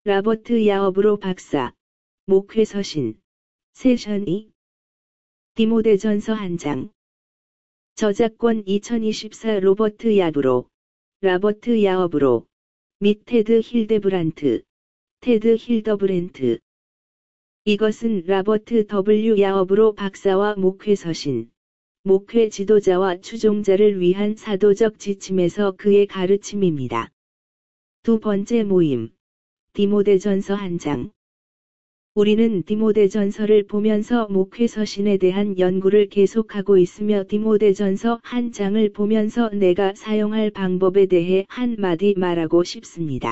라버트 야어브로 박사, 목회 서신, 세션 2. 디모데전서 1장. 저작권 2024 로버트 야브로, 라버트 야어브로, 및 테드 힐데브란트, 테드 힐더브렌트. 이것은 라버트 W. 야어브로 박사와 목회 서신, 목회 지도자와 추종자를 위한 사도적 지침에서 그의 가르침입니다. 두 번째 모임. 디모데전서 1장. 우리는 디모데전서를 보면서 목회 서신에 대한 연구를 계속하고 있으며 디모데전서 1장을 보면서 내가 사용할 방법에 대해 한마디 말하고 싶습니다.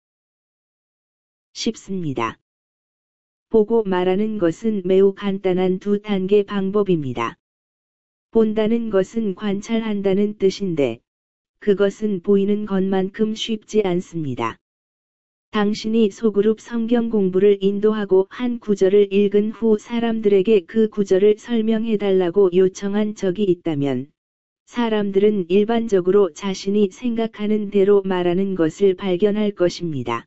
보고 말하는 것은 매우 간단한 두 단계 방법입니다. 본다는 것은 관찰한다는 뜻인데, 그것은 보이는 것만큼 쉽지 않습니다. 당신이 소그룹 성경 공부를 인도하고 한 구절을 읽은 후 사람들에게 그 구절을 설명해달라고 요청한 적이 있다면, 사람들은 일반적으로 자신이 생각하는 대로 말하는 것을 발견할 것입니다.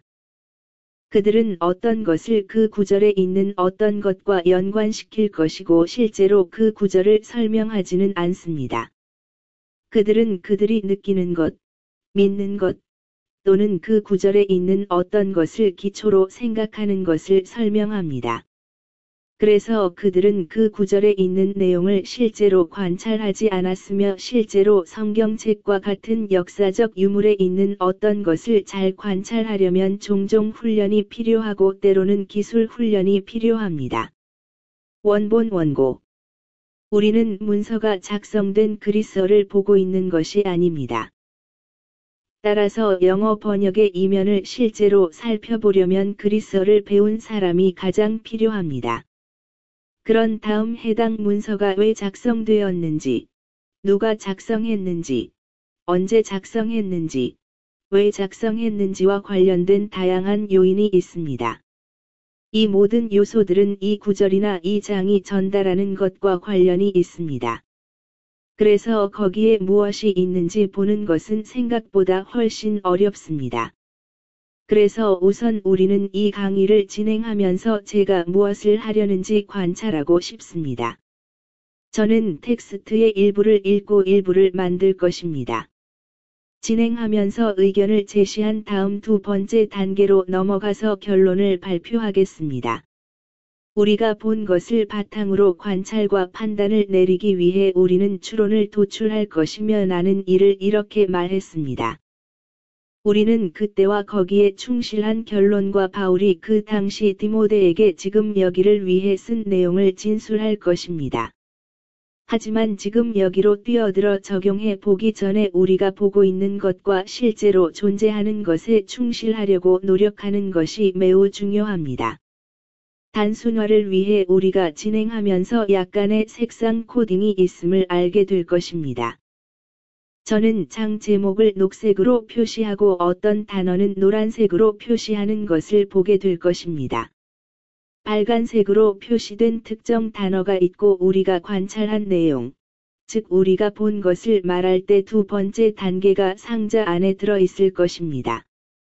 그들은 어떤 것을 그 구절에 있는 어떤 것과 연관시킬 것이고 실제로 그 구절을 설명하지는 않습니다. 그들은 그들이 느끼는 것, 믿는 것, 또는 그 구절에 있는 어떤 것을 기초로 생각하는 것을 설명합니다. 그래서 그들은 그 구절에 있는 내용을 실제로 관찰하지 않았으며 실제로 성경책과 같은 역사적 유물에 있는 어떤 것을 잘 관찰하려면 종종 훈련이 필요하고 때로는 기술 훈련이 필요합니다. 원본 원고. 우리는 문서가 작성된 그리스어를 보고 있는 것이 아닙니다. 따라서 영어 번역의 이면을 실제로 살펴보려면 그리스어를 배운 사람이 가장 필요합니다. 그런 다음 해당 문서가 왜 작성되었는지, 누가 작성했는지, 언제 작성했는지, 왜 작성했는지와 관련된 다양한 요인이 있습니다. 이 모든 요소들은 이 구절이나 이 장이 전달하는 것과 관련이 있습니다. 그래서 거기에 무엇이 있는지 보는 것은 생각보다 훨씬 어렵습니다. 그래서 우선 우리는 이 강의를 진행하면서 제가 무엇을 하려는지 관찰하고 싶습니다. 저는 텍스트의 일부를 읽고 일부를 만들 것입니다. 진행하면서 의견을 제시한 다음 두 번째 단계로 넘어가서 결론을 발표하겠습니다. 우리가 본 것을 바탕으로 관찰과 판단을 내리기 위해 우리는 추론을 도출할 것이며 나는 이를 이렇게 말했습니다. 우리는 그때와 거기에 충실한 결론과 바울이 그 당시 디모데에게 지금 여기를 위해 쓴 내용을 진술할 것입니다. 하지만 지금 여기로 뛰어들어 적용해 보기 전에 우리가 보고 있는 것과 실제로 존재하는 것에 충실하려고 노력하는 것이 매우 중요합니다. 단순화를 위해 우리가 진행하면서 약간의 색상 코딩이 있음을 알게 될 것입니다. 저는 장 제목을 녹색으로 표시하고 어떤 단어는 노란색으로 표시하는 것을 보게 될 것입니다. 빨간색으로 표시된 특정 단어가 있고 우리가 관찰한 내용, 즉 우리가 본 것을 말할 때 두 번째 단계가 상자 안에 들어 있을 것입니다.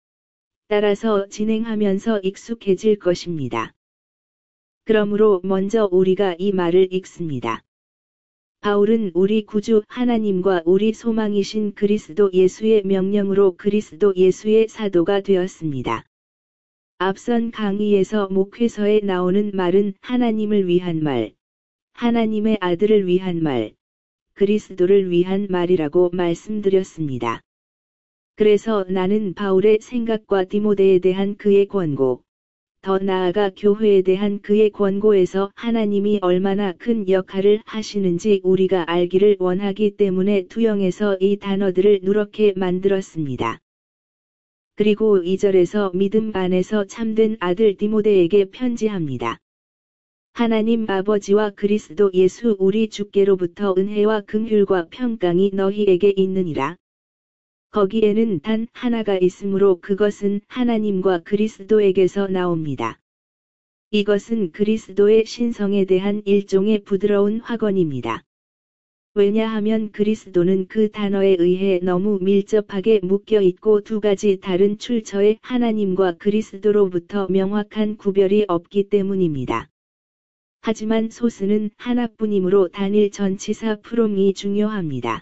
따라서 진행하면서 익숙해질 것입니다. 그러므로 먼저 우리가 이 말을 읽습니다. 바울은 우리 구주 하나님과 우리 소망이신 그리스도 예수의 명령으로 그리스도 예수의 사도가 되었습니다. 앞선 강의에서 목회서에 나오는 말은 하나님을 위한 말, 하나님의 아들을 위한 말, 그리스도를 위한 말이라고 말씀드렸습니다. 그래서 나는 바울의 생각과 디모데에 대한 그의 권고, 더 나아가 교회에 대한 그의 권고에서 하나님이 얼마나 큰 역할을 하시는지 우리가 알기를 원하기 때문에 투영해서 이 단어들을 누렇게 만들었습니다. 그리고 2절에서 믿음 안에서 참된 아들 디모데에게 편지합니다. 하나님 아버지와 그리스도 예수 우리 주께로부터 은혜와 긍휼과 평강이 너희에게 있느니라. 거기에는 단 하나가 있으므로 그것은 하나님과 그리스도에게서 나옵니다. 이것은 그리스도의 신성에 대한 일종의 부드러운 확언입니다. 왜냐하면 그리스도는 그 단어에 의해 너무 밀접하게 묶여 있고 두 가지 다른 출처의 하나님과 그리스도로부터 명확한 구별이 없기 때문입니다. 하지만 소스는 하나뿐이므로 단일 전치사 프롬이 중요합니다.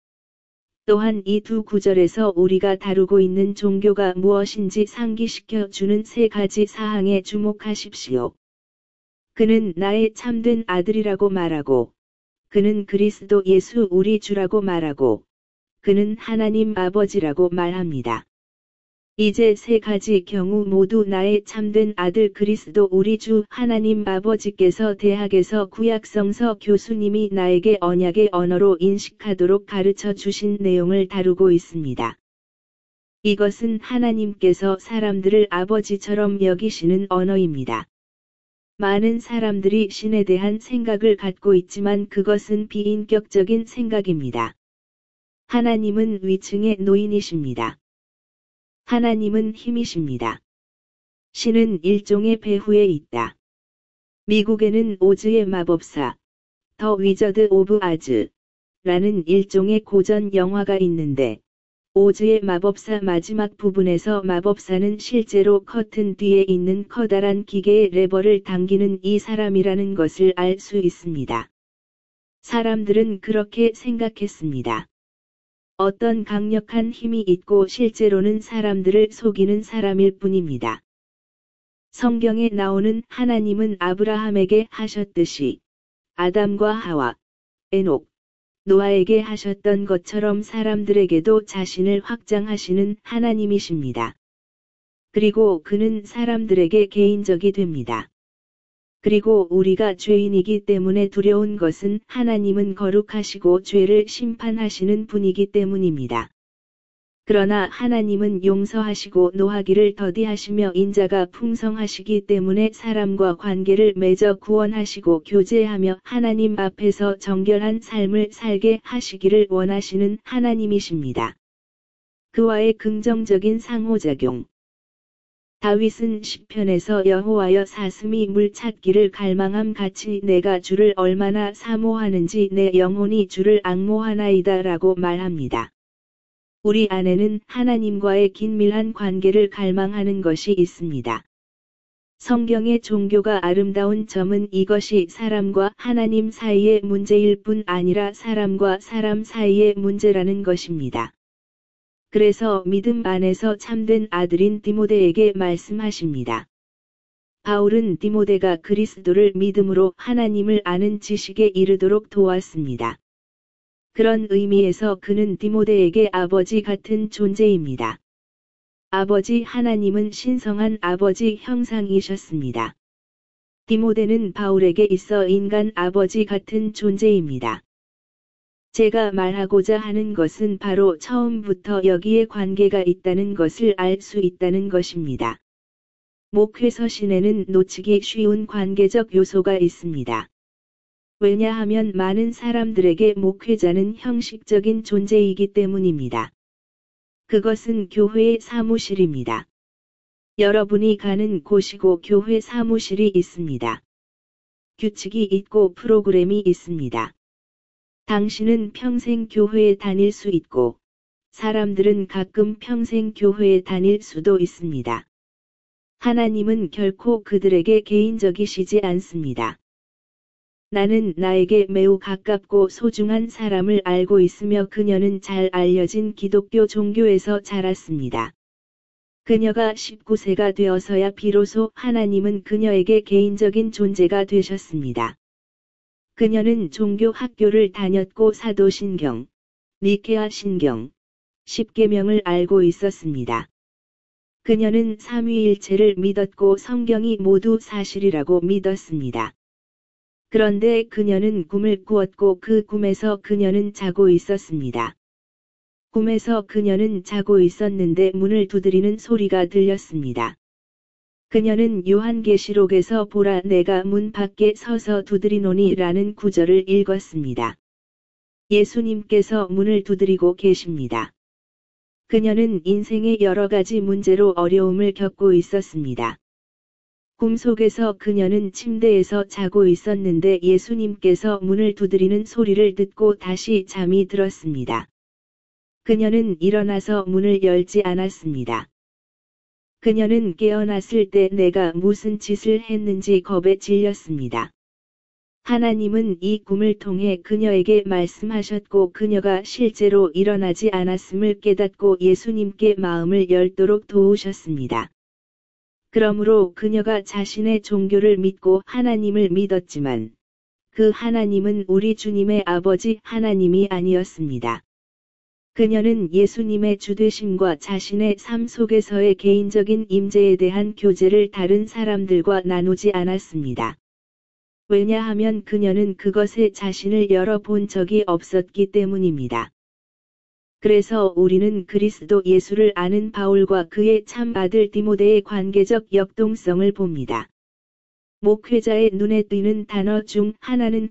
또한 이 두 구절에서 우리가 다루고 있는 종교가 무엇인지 상기시켜 주는 세 가지 사항에 주목하십시오. 그는 나의 참된 아들이라고 말하고, 그는 그리스도 예수 우리 주라고 말하고, 그는 하나님 아버지라고 말합니다. 이제 세 가지 경우 모두 나의 참된 아들 그리스도 우리 주 하나님 아버지께서 대학에서 구약성서 교수님이 나에게 언약의 언어로 인식하도록 가르쳐 주신 내용을 다루고 있습니다. 이것은 하나님께서 사람들을 아버지처럼 여기시는 언어입니다. 많은 사람들이 신에 대한 생각을 갖고 있지만 그것은 비인격적인 생각입니다. 하나님은 위층의 노인이십니다. 하나님은 힘이십니다. 신은 일종의 배후에 있다. 미국에는 오즈의 마법사, 더 위저드 오브 아즈 라는 일종의 고전 영화가 있는데, 오즈의 마법사 마지막 부분에서 마법사는 실제로 커튼 뒤에 있는 커다란 기계의 레버를 당기는 이 사람이라는 것을 알 수 있습니다. 사람들은 그렇게 생각했습니다. 어떤 강력한 힘이 있고 실제로는 사람들을 속이는 사람일 뿐입니다. 성경에 나오는 하나님은 아브라함에게 하셨듯이 아담과 하와, 에녹, 노아에게 하셨던 것처럼 사람들에게도 자신을 확장하시는 하나님이십니다. 그리고 그는 사람들에게 개인적이 됩니다. 그리고 우리가 죄인이기 때문에 두려운 것은 하나님은 거룩하시고 죄를 심판하시는 분이기 때문입니다. 그러나 하나님은 용서하시고 노하기를 더디하시며 인자가 풍성하시기 때문에 사람과 관계를 맺어 구원하시고 교제하며 하나님 앞에서 정결한 삶을 살게 하시기를 원하시는 하나님이십니다. 그와의 긍정적인 상호작용. 다윗은 시편에서 여호와여 사슴이 물 찾기를 갈망함 같이 내가 주를 얼마나 사모하는지 내 영혼이 주를 앙모하나이다 라고 말합니다. 우리 안에는 하나님과의 긴밀한 관계를 갈망하는 것이 있습니다. 성경의 종교가 아름다운 점은 이것이 사람과 하나님 사이의 문제일 뿐 아니라 사람과 사람 사이의 문제라는 것입니다. 그래서 믿음 안에서 참된 아들인 디모데에게 말씀하십니다. 바울은 디모데가 그리스도를 믿음으로 하나님을 아는 지식에 이르도록 도왔습니다. 그런 의미에서 그는 디모데에게 아버지 같은 존재입니다. 아버지 하나님은 신성한 아버지 형상이셨습니다. 디모데는 바울에게 있어 인간 아버지 같은 존재입니다. 제가 말하고자 하는 것은 바로 처음부터 여기에 관계가 있다는 것을 알 수 있다는 것입니다. 목회 서신에는 놓치기 쉬운 관계적 요소가 있습니다. 왜냐하면 많은 사람들에게 목회자는 형식적인 존재이기 때문입니다. 그것은 교회의 사무실입니다. 여러분이 가는 곳이고 교회 사무실이 있습니다. 규칙이 있고 프로그램이 있습니다. 당신은 평생 교회에 다닐 수 있고, 사람들은 가끔 평생 교회에 다닐 수도 있습니다. 하나님은 결코 그들에게 개인적이시지 않습니다. 나는 나에게 매우 가깝고 소중한 사람을 알고 있으며 그녀는 잘 알려진 기독교 종교에서 자랐습니다. 그녀가 19세가 되어서야 비로소 하나님은 그녀에게 개인적인 존재가 되셨습니다. 그녀는 종교 학교를 다녔고 사도신경, 니케아 신경, 십계명을 알고 있었습니다. 그녀는 삼위일체를 믿었고 성경이 모두 사실이라고 믿었습니다. 그런데 그녀는 꿈을 꾸었고 그 꿈에서 그녀는 자고 있었습니다. 꿈에서 그녀는 자고 있었는데 문을 두드리는 소리가 들렸습니다. 그녀는 요한계시록에서 보라 내가 문 밖에 서서 두드리노니 라는 구절을 읽었습니다. 예수님께서 문을 두드리고 계십니다. 그녀는 인생의 여러 가지 문제로 어려움을 겪고 있었습니다. 꿈속에서 그녀는 침대에서 자고 있었는데 예수님께서 문을 두드리는 소리를 듣고 다시 잠이 들었습니다. 그녀는 일어나서 문을 열지 않았습니다. 그녀는 깨어났을 때 내가 무슨 짓을 했는지 겁에 질렸습니다. 하나님은 이 꿈을 통해 그녀에게 말씀하셨고 그녀가 실제로 일어나지 않았음을 깨닫고 예수님께 마음을 열도록 도우셨습니다. 그러므로 그녀가 자신의 종교를 믿고 하나님을 믿었지만 그 하나님은 우리 주님의 아버지 하나님이 아니었습니다. 그녀는 예수님의 주되심과 자신의 삶 속에서의 개인적인 임재에 대한 교제를 다른 사람들과 나누지 않았습니다. 왜냐하면 그녀는 그것에 자신을 열어본 적이 없었기 때문입니다. 그래서 우리는 그리스도 예수를 아는 바울과 그의 참 아들 디모데의 관계적 역동성을 봅니다. 목회자의 눈에 띄는 단어 중 하나는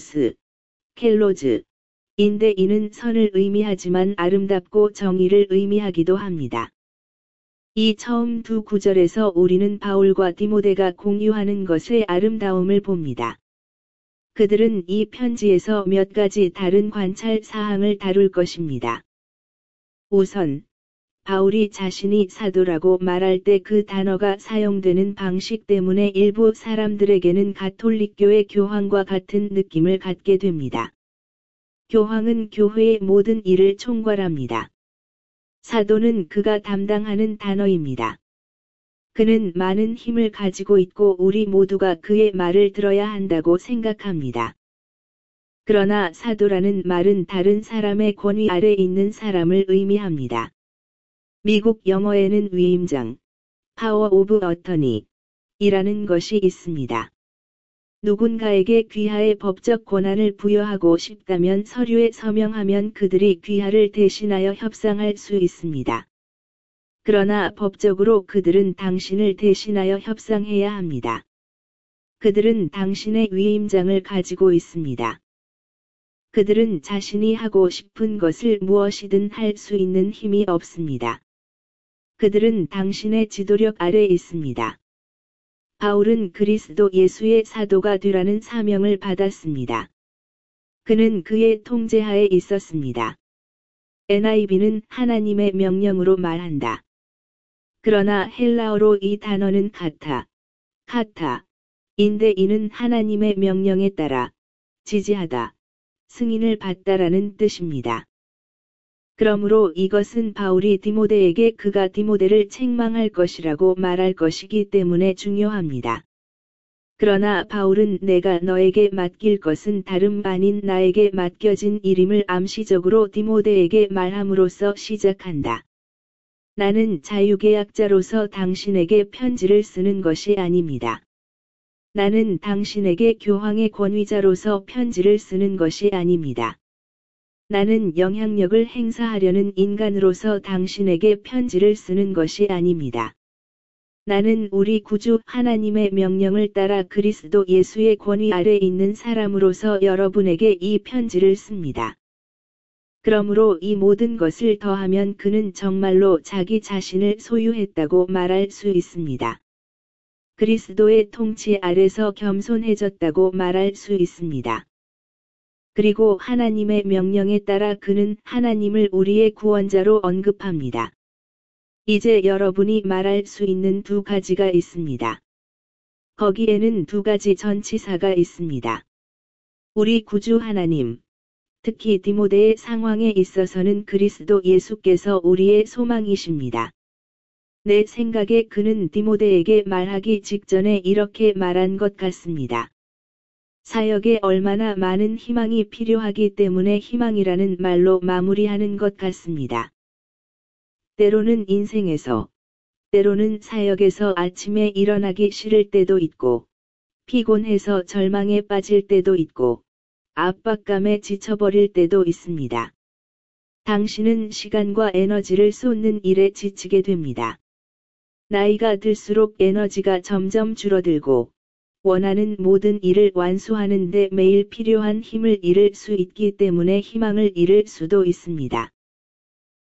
켈로즈, 인데 이는 선을 의미하지만 아름답고 정의를 의미하기도 합니다. 이 처음 두 구절에서 우리는 바울과 디모데가 공유하는 것의 아름다움을 봅니다. 그들은 이 편지에서 몇 가지 다른 관찰 사항을 다룰 것입니다. 우선, 바울이 자신이 사도라고 말할 때 그 단어가 사용되는 방식 때문에 일부 사람들에게는 가톨릭교의 교황과 같은 느낌을 갖게 됩니다. 교황은 교회의 모든 일을 총괄합니다. 사도는 그가 담당하는 단어입니다. 그는 많은 힘을 가지고 있고 우리 모두가 그의 말을 들어야 한다고 생각합니다. 그러나 사도라는 말은 다른 사람의 권위 아래 있는 사람을 의미합니다. 미국 영어에는 위임장, Power of Attorney 이라는 것이 있습니다. 누군가에게 귀하의 법적 권한을 부여하고 싶다면 서류에 서명하면 그들이 귀하를 대신하여 협상할 수 있습니다. 그러나 법적으로 그들은 당신을 대신하여 협상해야 합니다. 그들은 당신의 위임장을 가지고 있습니다. 그들은 자신이 하고 싶은 것을 무엇이든 할 수 있는 힘이 없습니다. 그들은 당신의 지도력 아래 있습니다. 바울은 그리스도 예수의 사도가 되라는 사명을 받았습니다. 그는 그의 통제하에 있었습니다. NIV는 하나님의 명령으로 말한다. 그러나 헬라어로 이 단어는 카타인데 이는 하나님의 명령에 따라 지지하다, 승인을 받다라는 뜻입니다. 그러므로 이것은 바울이 디모데에게 그가 디모데를 책망할 것이라고 말할 것이기 때문에 중요합니다. 그러나 바울은 내가 너에게 맡길 것은 다름 아닌 나에게 맡겨진 일임을 암시적으로 디모데에게 말함으로써 시작한다. 나는 자유계약자로서 당신에게 편지를 쓰는 것이 아닙니다. 나는 당신에게 교황의 권위자로서 편지를 쓰는 것이 아닙니다. 나는 영향력을 행사하려는 인간으로서 당신에게 편지를 쓰는 것이 아닙니다. 나는 우리 구주 하나님의 명령을 따라 그리스도 예수의 권위 아래 있는 사람으로서 여러분에게 이 편지를 씁니다. 그러므로 이 모든 것을 더하면 그는 정말로 자기 자신을 소유했다고 말할 수 있습니다. 그리스도의 통치 아래서 겸손해졌다고 말할 수 있습니다. 그리고 하나님의 명령에 따라 그는 하나님을 우리의 구원자로 언급합니다. 이제 여러분이 말할 수 있는 두 가지가 있습니다. 거기에는 두 가지 전치사가 있습니다. 우리 구주 하나님, 특히 디모데의 상황에 있어서는 그리스도 예수께서 우리의 소망이십니다. 내 생각에 그는 디모데에게 말하기 직전에 이렇게 말한 것 같습니다. 사역에 얼마나 많은 희망이 필요하기 때문에 희망이라는 말로 마무리하는 것 같습니다. 때로는 인생에서, 때로는 사역에서 아침에 일어나기 싫을 때도 있고, 피곤해서 절망에 빠질 때도 있고, 압박감에 지쳐버릴 때도 있습니다. 당신은 시간과 에너지를 쏟는 일에 지치게 됩니다. 나이가 들수록 에너지가 점점 줄어들고, 원하는 모든 일을 완수하는데 매일 필요한 힘을 잃을 수 있기 때문에 희망을 잃을 수도 있습니다.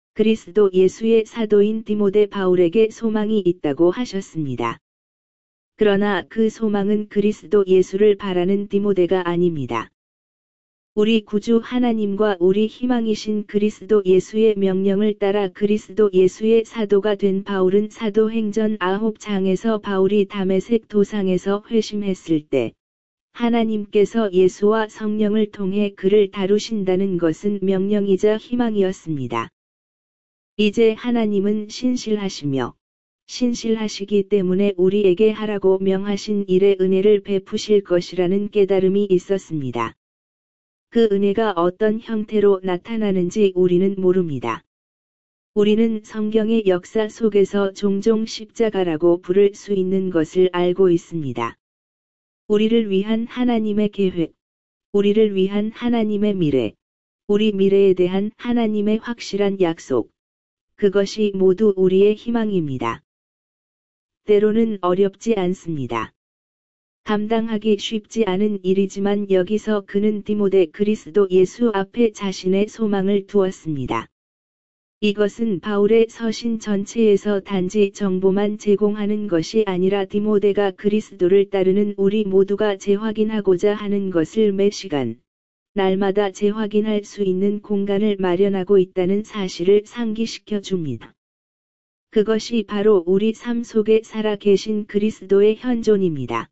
그리스도 예수의 사도인 디모데 바울에게 소망이 있다고 하셨습니다. 그러나 그 소망은 그리스도 예수를 바라는 디모데가 아닙니다. 우리 구주 하나님과 우리 희망이신 그리스도 예수의 명령을 따라 그리스도 예수의 사도가 된 바울은 사도행전 9장에서 바울이 다메섹 도상에서 회심했을 때 하나님께서 예수와 성령을 통해 그를 다루신다는 것은 명령이자 희망이었습니다. 이제 하나님은 신실하시며 신실하시기 때문에 우리에게 하라고 명하신 일의 은혜를 베푸실 것이라는 깨달음이 있었습니다. 그 은혜가 어떤 형태로 나타나는지 우리는 모릅니다. 우리는 성경의 역사 속에서 종종 십자가라고 부를 수 있는 것을 알고 있습니다. 우리를 위한 하나님의 계획, 우리를 위한 하나님의 미래, 우리 미래에 대한 하나님의 확실한 약속, 그것이 모두 우리의 희망입니다. 때로는 어렵지 않습니다. 감당하기 쉽지 않은 일이지만 여기서 그는 디모데 그리스도 예수 앞에 자신의 소망을 두었습니다. 이것은 바울의 서신 전체에서 단지 정보만 제공하는 것이 아니라 디모데가 그리스도를 따르는 우리 모두가 재확인하고자 하는 것을 매 시간, 날마다 재확인할 수 있는 공간을 마련하고 있다는 사실을 상기시켜 줍니다. 그것이 바로 우리 삶 속에 살아 계신 그리스도의 현존입니다.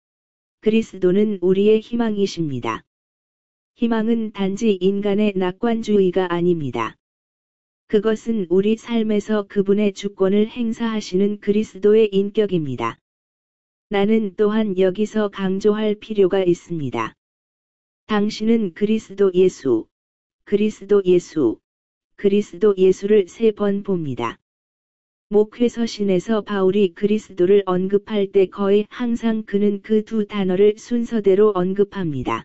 그리스도는 우리의 희망이십니다. 희망은 단지 인간의 낙관주의가 아닙니다. 그것은 우리 삶에서 그분의 주권을 행사하시는 그리스도의 인격입니다. 나는 또한 여기서 강조할 필요가 있습니다. 당신은 그리스도 예수, 그리스도 예수, 그리스도 예수를 3번 봅니다. 목회서신에서 바울이 그리스도를 언급할 때 거의 항상 그는 그 두 단어를 순서대로 언급합니다.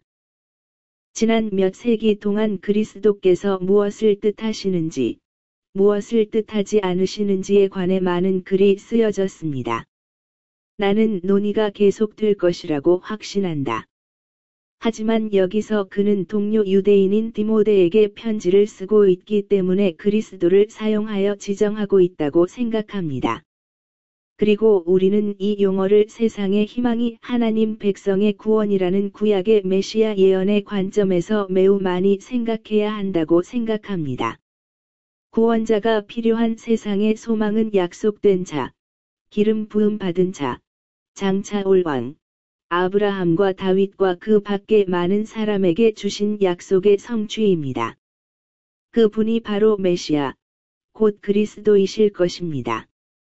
지난 몇 세기 동안 그리스도께서 무엇을 뜻하시는지, 무엇을 뜻하지 않으시는지에 관해 많은 글이 쓰여졌습니다. 나는 논의가 계속될 것이라고 확신한다. 하지만 여기서 그는 동료 유대인인 디모데에게 편지를 쓰고 있기 때문에 그리스도를 사용하여 지정하고 있다고 생각합니다. 그리고 우리는 이 용어를 세상의 희망이 하나님 백성의 구원이라는 구약의 메시아 예언의 관점에서 매우 많이 생각해야 한다고 생각합니다. 구원자가 필요한 세상의 소망은 약속된 자, 기름 부음 받은 자, 장차 올 왕, 아브라함과 다윗과 그 밖에 많은 사람에게 주신 약속의 성취입니다. 그분이 바로 메시아, 곧 그리스도이실 것입니다.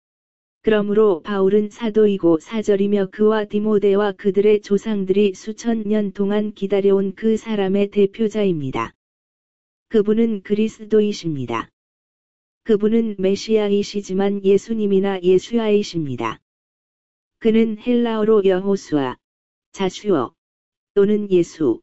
그러므로 바울은 사도이고 사절이며 그와 디모데와 그들의 조상들이 수천 년 동안 기다려온 그 사람의 대표자입니다. 그분은 그리스도이십니다. 그분은 메시아이시지만 예수님이나 예수아이십니다. 그는 헬라어로 여호수아, 자슈어, 또는 예수,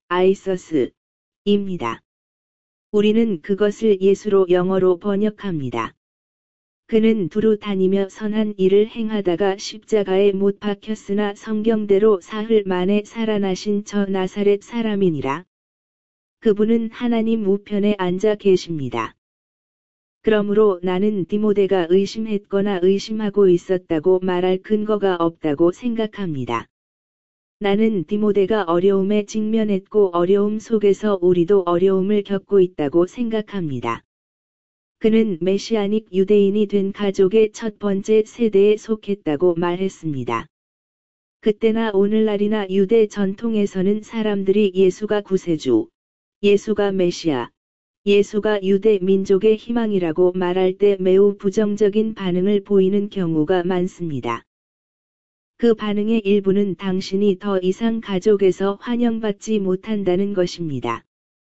아이서스입니다. 우리는 그것을 예수로 영어로 번역합니다. 그는 두루 다니며 선한 일을 행하다가 십자가에 못 박혔으나 성경대로 사흘 만에 살아나신 저 나사렛 사람이니라. 그분은 하나님 우편에 앉아 계십니다. 그러므로 나는 디모데가 의심했거나 의심하고 있었다고 말할 근거가 없다고 생각합니다. 나는 디모데가 어려움에 직면했고 어려움 속에서 우리도 어려움을 겪고 있다고 생각합니다. 그는 메시아닉 유대인이 된 가족의 첫 번째 세대에 속했다고 말했습니다. 그때나 오늘날이나 유대 전통에서는 사람들이 예수가 구세주, 예수가 메시아, 예수가 유대 민족의 희망이라고 말할 때 매우 부정적인 반응을 보이는 경우가 많습니다. 그 반응의 일부는 당신이 더 이상 가족에서 환영받지 못한다는 것입니다.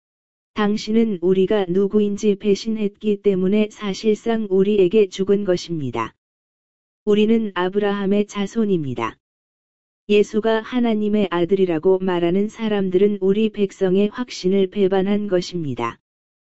당신은 우리가 누구인지 배신했기 때문에 사실상 우리에게 죽은 것입니다. 우리는 아브라함의 자손입니다. 예수가 하나님의 아들이라고 말하는 사람들은 우리 백성의 확신을 배반한 것입니다.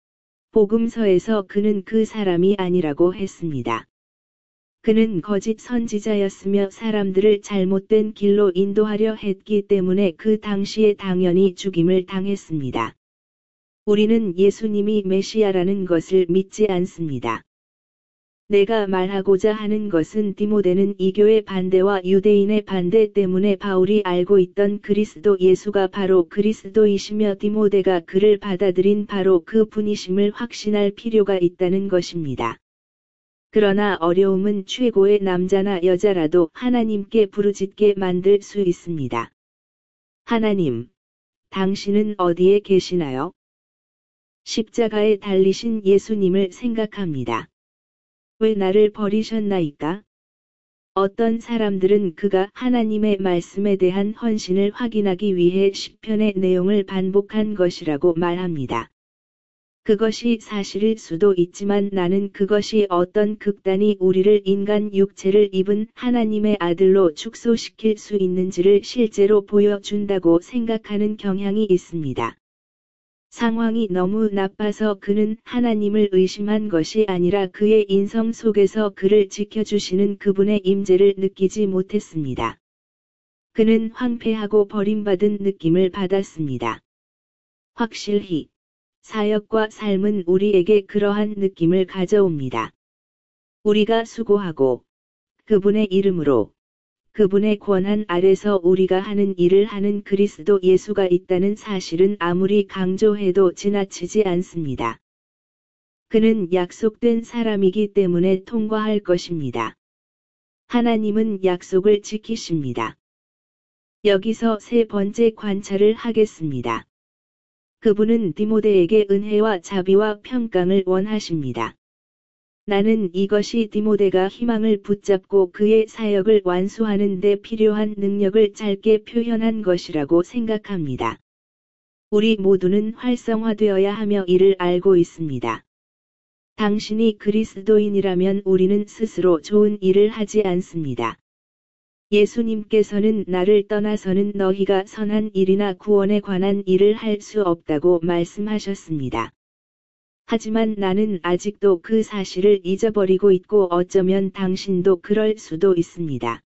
복음서에서 그는 그 사람이 아니라고 했습니다. 그는 거짓 선지자였으며 사람들을 잘못된 길로 인도하려 했기 때문에 그 당시에 당연히 죽임을 당했습니다. 우리는 예수님이 메시아라는 것을 믿지 않습니다. 내가 말하고자 하는 것은 디모데는 이교의 반대와 유대인의 반대 때문에 바울이 알고 있던 그리스도 예수가 바로 그리스도이시며 디모데가 그를 받아들인 바로 그 분이심을 확신할 필요가 있다는 것입니다. 그러나 어려움은 최고의 남자나 여자라도 하나님께 부르짖게 만들 수 있습니다. 하나님, 당신은 어디에 계시나요? 십자가에 달리신 예수님을 생각합니다. 왜 나를 버리셨나이까? 어떤 사람들은 그가 하나님의 말씀에 대한 헌신을 확인하기 위해 시편의 내용을 반복한 것이라고 말합니다. 그것이 사실일 수도 있지만 나는 그것이 어떤 극단이 우리를 인간 육체를 입은 하나님의 아들로 축소시킬 수 있는지를 실제로 보여준다고 생각하는 경향이 있습니다. 상황이 너무 나빠서 그는 하나님을 의심한 것이 아니라 그의 인성 속에서 그를 지켜주시는 그분의 임재를 느끼지 못했습니다. 그는 황폐하고 버림받은 느낌을 받았습니다. 확실히 사역과 삶은 우리에게 그러한 느낌을 가져옵니다. 우리가 수고하고 그분의 이름으로 그분의 권한 아래서 우리가 하는 일을 하는 그리스도 예수가 있다는 사실은 아무리 강조해도 지나치지 않습니다. 그는 약속된 사람이기 때문에 통과할 것입니다. 하나님은 약속을 지키십니다. 여기서 세 번째 관찰을 하겠습니다. 그분은 디모데에게 은혜와 자비와 평강을 원하십니다. 나는 이것이 디모데가 희망을 붙잡고 그의 사역을 완수하는 데 필요한 능력을 짧게 표현한 것이라고 생각합니다. 우리 모두는 활성화되어야 하며 이를 알고 있습니다. 당신이 그리스도인이라면 우리는 스스로 좋은 일을 하지 않습니다. 예수님께서는 나를 떠나서는 너희가 선한 일이나 구원에 관한 일을 할 수 없다고 말씀하셨습니다. 하지만 나는 아직도 그 사실을 잊어버리고 있고 어쩌면 당신도 그럴 수도 있습니다.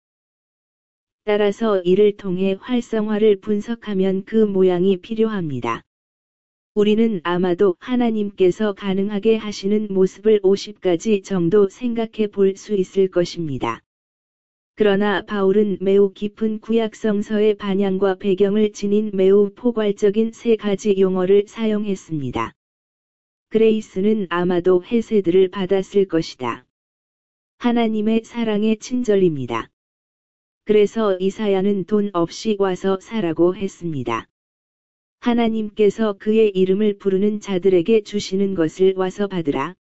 따라서 이를 통해 활성화를 분석하면 그 모양이 필요합니다. 우리는 아마도 하나님께서 가능하게 하시는 모습을 50가지 정도 생각해 볼 수 있을 것입니다. 그러나 바울은 매우 깊은 구약 성서의 반향과 배경을 지닌 매우 포괄적인 세 가지 용어를 사용했습니다. 그레이스는 아마도 헤세드를 받았을 것이다. 하나님의 사랑의 친절입니다. 그래서 이사야는 돈 없이 와서 사라고 했습니다. 하나님께서 그의 이름을 부르는 자들에게 주시는 것을 와서 받으라.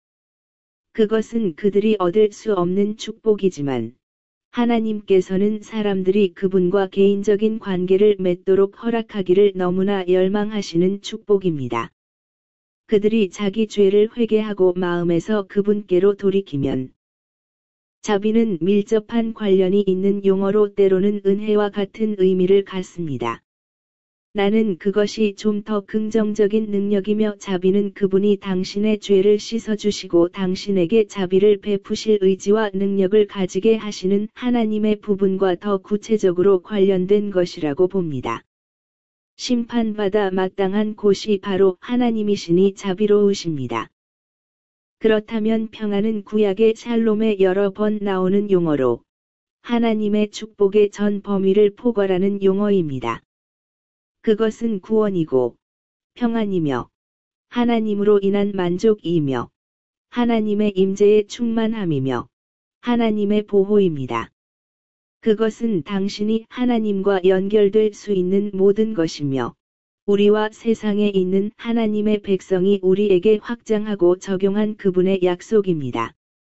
그것은 그들이 얻을 수 없는 축복이지만 하나님께서는 사람들이 그분과 개인적인 관계를 맺도록 허락하기를 너무나 열망하시는 축복입니다. 그들이 자기 죄를 회개하고 마음에서 그분께로 돌이키면 자비는 밀접한 관련이 있는 용어로 때로는 은혜와 같은 의미를 갖습니다. 나는 그것이 좀 더 긍정적인 능력이며 자비는 그분이 당신의 죄를 씻어주시고 당신에게 자비를 베푸실 의지와 능력을 가지게 하시는 하나님의 부분과 더 구체적으로 관련된 것이라고 봅니다. 심판받아 마땅한 곳이 바로 하나님이시니 자비로우십니다. 그렇다면 평안은 구약의 샬롬에 여러 번 나오는 용어로 하나님의 축복의 전 범위를 포괄하는 용어입니다. 그것은 구원이고 평안이며 하나님으로 인한 만족이며 하나님의 임재의 충만함이며 하나님의 보호입니다. 그것은 당신이 하나님과 연결될 수 있는 모든 것이며 우리와 세상에 있는 하나님의 백성이 우리에게 확장하고 적용한 그분의 약속입니다.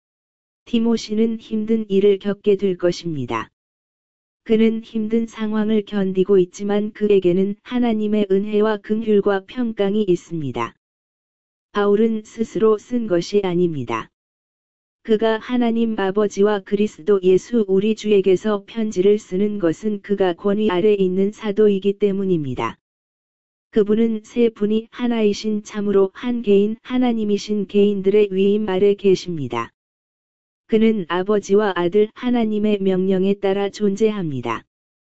디모시는 힘든 일을 겪게 될 것입니다. 그는 힘든 상황을 견디고 있지만 그에게는 하나님의 은혜와 긍휼과 평강이 있습니다. 바울은 스스로 쓴 것이 아닙니다. 그가 하나님 아버지와 그리스도 예수 우리 주에게서 편지를 쓰는 것은 그가 권위 아래 있는 사도이기 때문입니다. 그분은 세 분이 하나이신 참으로 한 개인 하나님이신 개인들의 위임 아래 계십니다. 그는 아버지와 아들 하나님의 명령에 따라 존재합니다.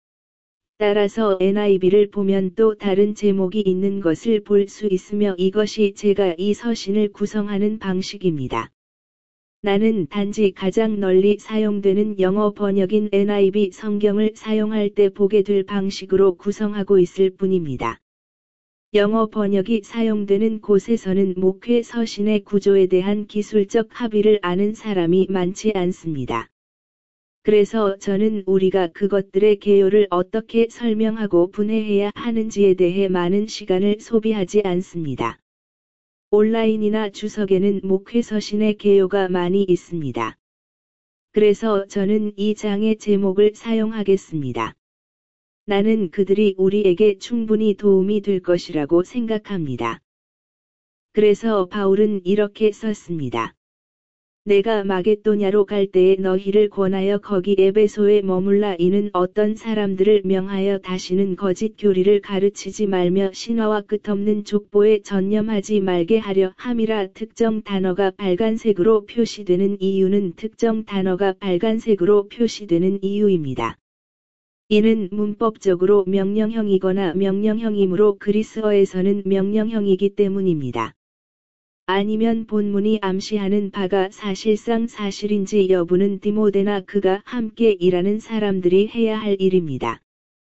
따라서 NIV를 보면 또 다른 제목이 있는 것을 볼 수 있으며 이것이 제가 이 서신을 구성하는 방식입니다. 나는 단지 가장 널리 사용되는 영어 번역인 NIV 성경을 사용할 때 보게 될 방식으로 구성하고 있을 뿐입니다. 영어 번역이 사용되는 곳에서는 목회 서신의 구조에 대한 기술적 합의를 아는 사람이 많지 않습니다. 그래서 저는 우리가 그것들의 개요를 어떻게 설명하고 분해해야 하는지에 대해 많은 시간을 소비하지 않습니다. 온라인이나 주석에는 목회 서신의 개요가 많이 있습니다. 그래서 저는 이 장의 제목을 사용하겠습니다. 나는 그들이 우리에게 충분히 도움이 될 것이라고 생각합니다. 그래서 바울은 이렇게 썼습니다. 내가 마게도냐로 갈 때에 너희를 권하여 거기 에베소에 머물라. 이는 어떤 사람들을 명하여 다시는 거짓 교리를 가르치지 말며 신화와 끝없는 족보에 전념하지 말게 하려 함이라. 특정 단어가 빨간색으로 표시되는 이유는 특정 단어가 빨간색으로 표시되는 이유입니다. 이는 문법적으로 명령형이거나 명령형이므로 그리스어에서는 명령형이기 때문입니다. 아니면 본문이 암시하는 바가 사실상 사실인지 여부는 디모데나 그가 함께 일하는 사람들이 해야 할 일입니다.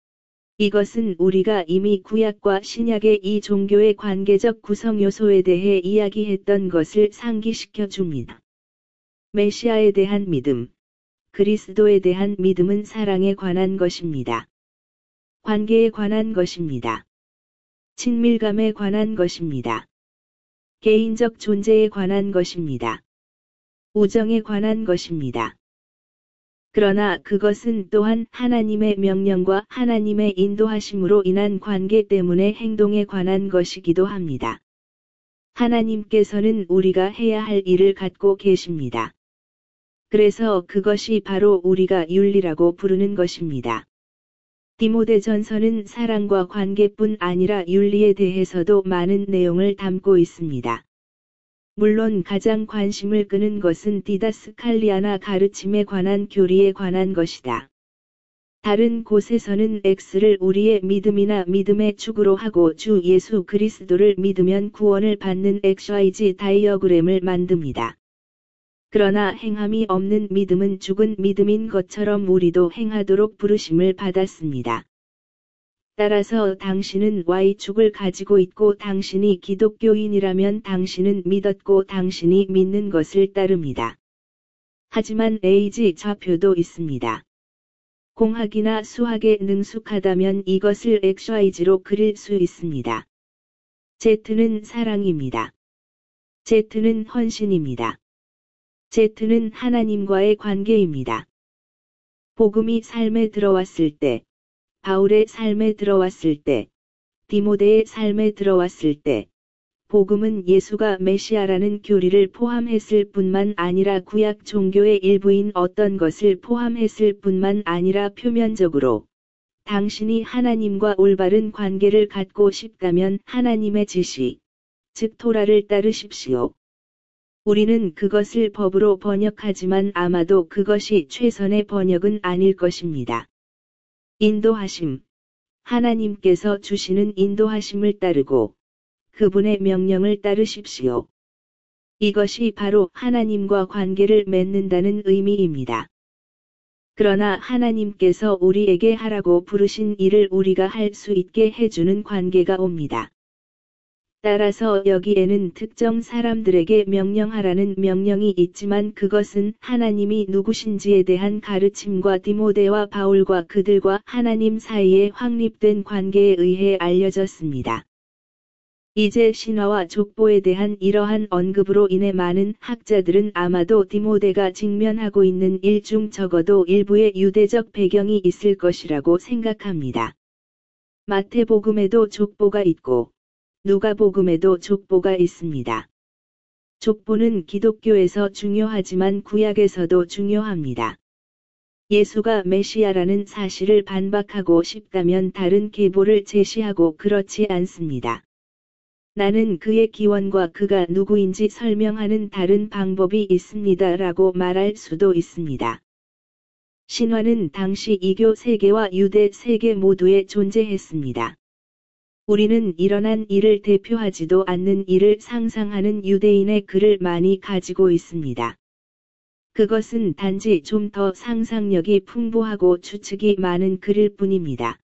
이것은 우리가 이미 구약과 신약의 이 종교의 관계적 구성 요소에 대해 이야기했던 것을 상기시켜 줍니다. 메시아에 대한 믿음, 그리스도에 대한 믿음은 사랑에 관한 것입니다. 관계에 관한 것입니다. 친밀감에 관한 것입니다. 개인적 존재에 관한 것입니다. 우정에 관한 것입니다. 그러나 그것은 또한 하나님의 명령과 하나님의 인도하심으로 인한 관계 때문에 행동에 관한 것이기도 합니다. 하나님께서는 우리가 해야 할 일을 갖고 계십니다. 그래서 그것이 바로 우리가 윤리라고 부르는 것입니다. 디모데전서는 사랑과 관계뿐 아니라 윤리에 대해서도 많은 내용을 담고 있습니다. 물론 가장 관심을 끄는 것은 디다스칼리아나 가르침에 관한 교리에 관한 것이다. 다른 곳에서는 X를 우리의 믿음이나 믿음의 축으로 하고 주 예수 그리스도를 믿으면 구원을 받는 XYZ 다이어그램을 만듭니다. 그러나 행함이 없는 믿음은 죽은 믿음인 것처럼 우리도 행하도록 부르심을 받았습니다. 따라서 당신은 Y축을 가지고 있고 당신이 기독교인이라면 당신은 믿었고 당신이 믿는 것을 따릅니다. 하지만 AG 좌표도 있습니다. 공학이나 수학에 능숙하다면 이것을 XYZ로 그릴 수 있습니다. Z는 사랑입니다. Z는 헌신입니다. Z는 하나님과의 관계입니다. 복음이 삶에 들어왔을 때, 바울의 삶에 들어왔을 때, 디모데의 삶에 들어왔을 때, 복음은 예수가 메시아라는 교리를 포함했을 뿐만 아니라 구약 종교의 일부인 어떤 것을 포함했을 뿐만 아니라 표면적으로 당신이 하나님과 올바른 관계를 갖고 싶다면 하나님의 지시, 즉 토라를 따르십시오. 우리는 그것을 법으로 번역하지만 아마도 그것이 최선의 번역은 아닐 것입니다. 인도하심. 하나님께서 주시는 인도하심을 따르고 그분의 명령을 따르십시오. 이것이 바로 하나님과 관계를 맺는다는 의미입니다. 그러나 하나님께서 우리에게 하라고 부르신 일을 우리가 할 수 있게 해주는 관계가 옵니다. 따라서 여기에는 특정 사람들에게 명령하라는 명령이 있지만 그것은 하나님이 누구신지에 대한 가르침과 디모데와 바울과 그들과 하나님 사이에 확립된 관계에 의해 알려졌습니다. 이제 신화와 족보에 대한 이러한 언급으로 인해 많은 학자들은 아마도 디모데가 직면하고 있는 일 중 적어도 일부의 유대적 배경이 있을 것이라고 생각합니다. 마태복음에도 족보가 있고 누가복음에도 족보가 있습니다. 족보는 기독교에서 중요하지만 구약에서도 중요합니다. 예수가 메시아라는 사실을 반박하고 싶다면 다른 계보를 제시하고 그렇지 않습니다. 나는 그의 기원과 그가 누구인지 설명하는 다른 방법이 있습니다라고 말할 수도 있습니다. 신화는 당시 이교 세계와 유대 세계 모두에 존재했습니다. 우리는 일어난 일을 대표하지도 않는 일을 상상하는 유대인의 글을 많이 가지고 있습니다. 그것은 단지 좀 더 상상력이 풍부하고 추측이 많은 글일 뿐입니다.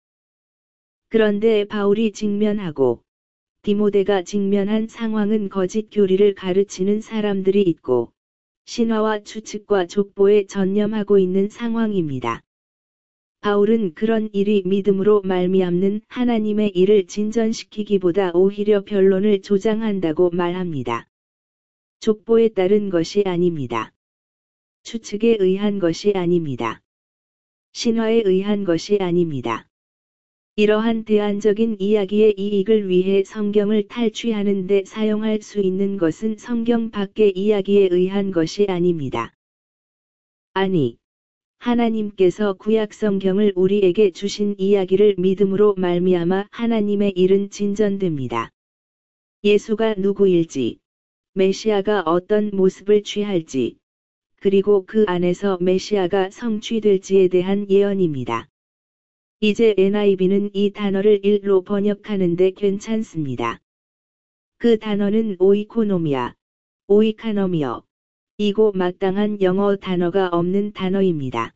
그런데 바울이 직면하고 디모데가 직면한 상황은 거짓 교리를 가르치는 사람들이 있고 신화와 추측과 족보에 전념하고 있는 상황입니다. 바울은 그런 일이 믿음으로 말미암는 하나님의 일을 진전시키기보다 오히려 변론을 조장한다고 말합니다. 족보에 따른 것이 아닙니다. 추측에 의한 것이 아닙니다. 신화에 의한 것이 아닙니다. 이러한 대안적인 이야기의 이익을 위해 성경을 탈취하는 데 사용할 수 있는 것은 성경 밖의 이야기에 의한 것이 아닙니다. 아니, 하나님께서 구약 성경을 우리에게 주신 이야기를 믿음으로 말미암아 하나님의 일은 진전됩니다. 예수가 누구일지, 메시아가 어떤 모습을 취할지, 그리고 그 안에서 메시아가 성취될지에 대한 예언입니다. 이제 NIV는 이 단어를 일로 번역하는데 괜찮습니다. 그 단어는 오이코노미아, 오이카노미어, 이고 마땅한 영어 단어가 없는 단어입니다.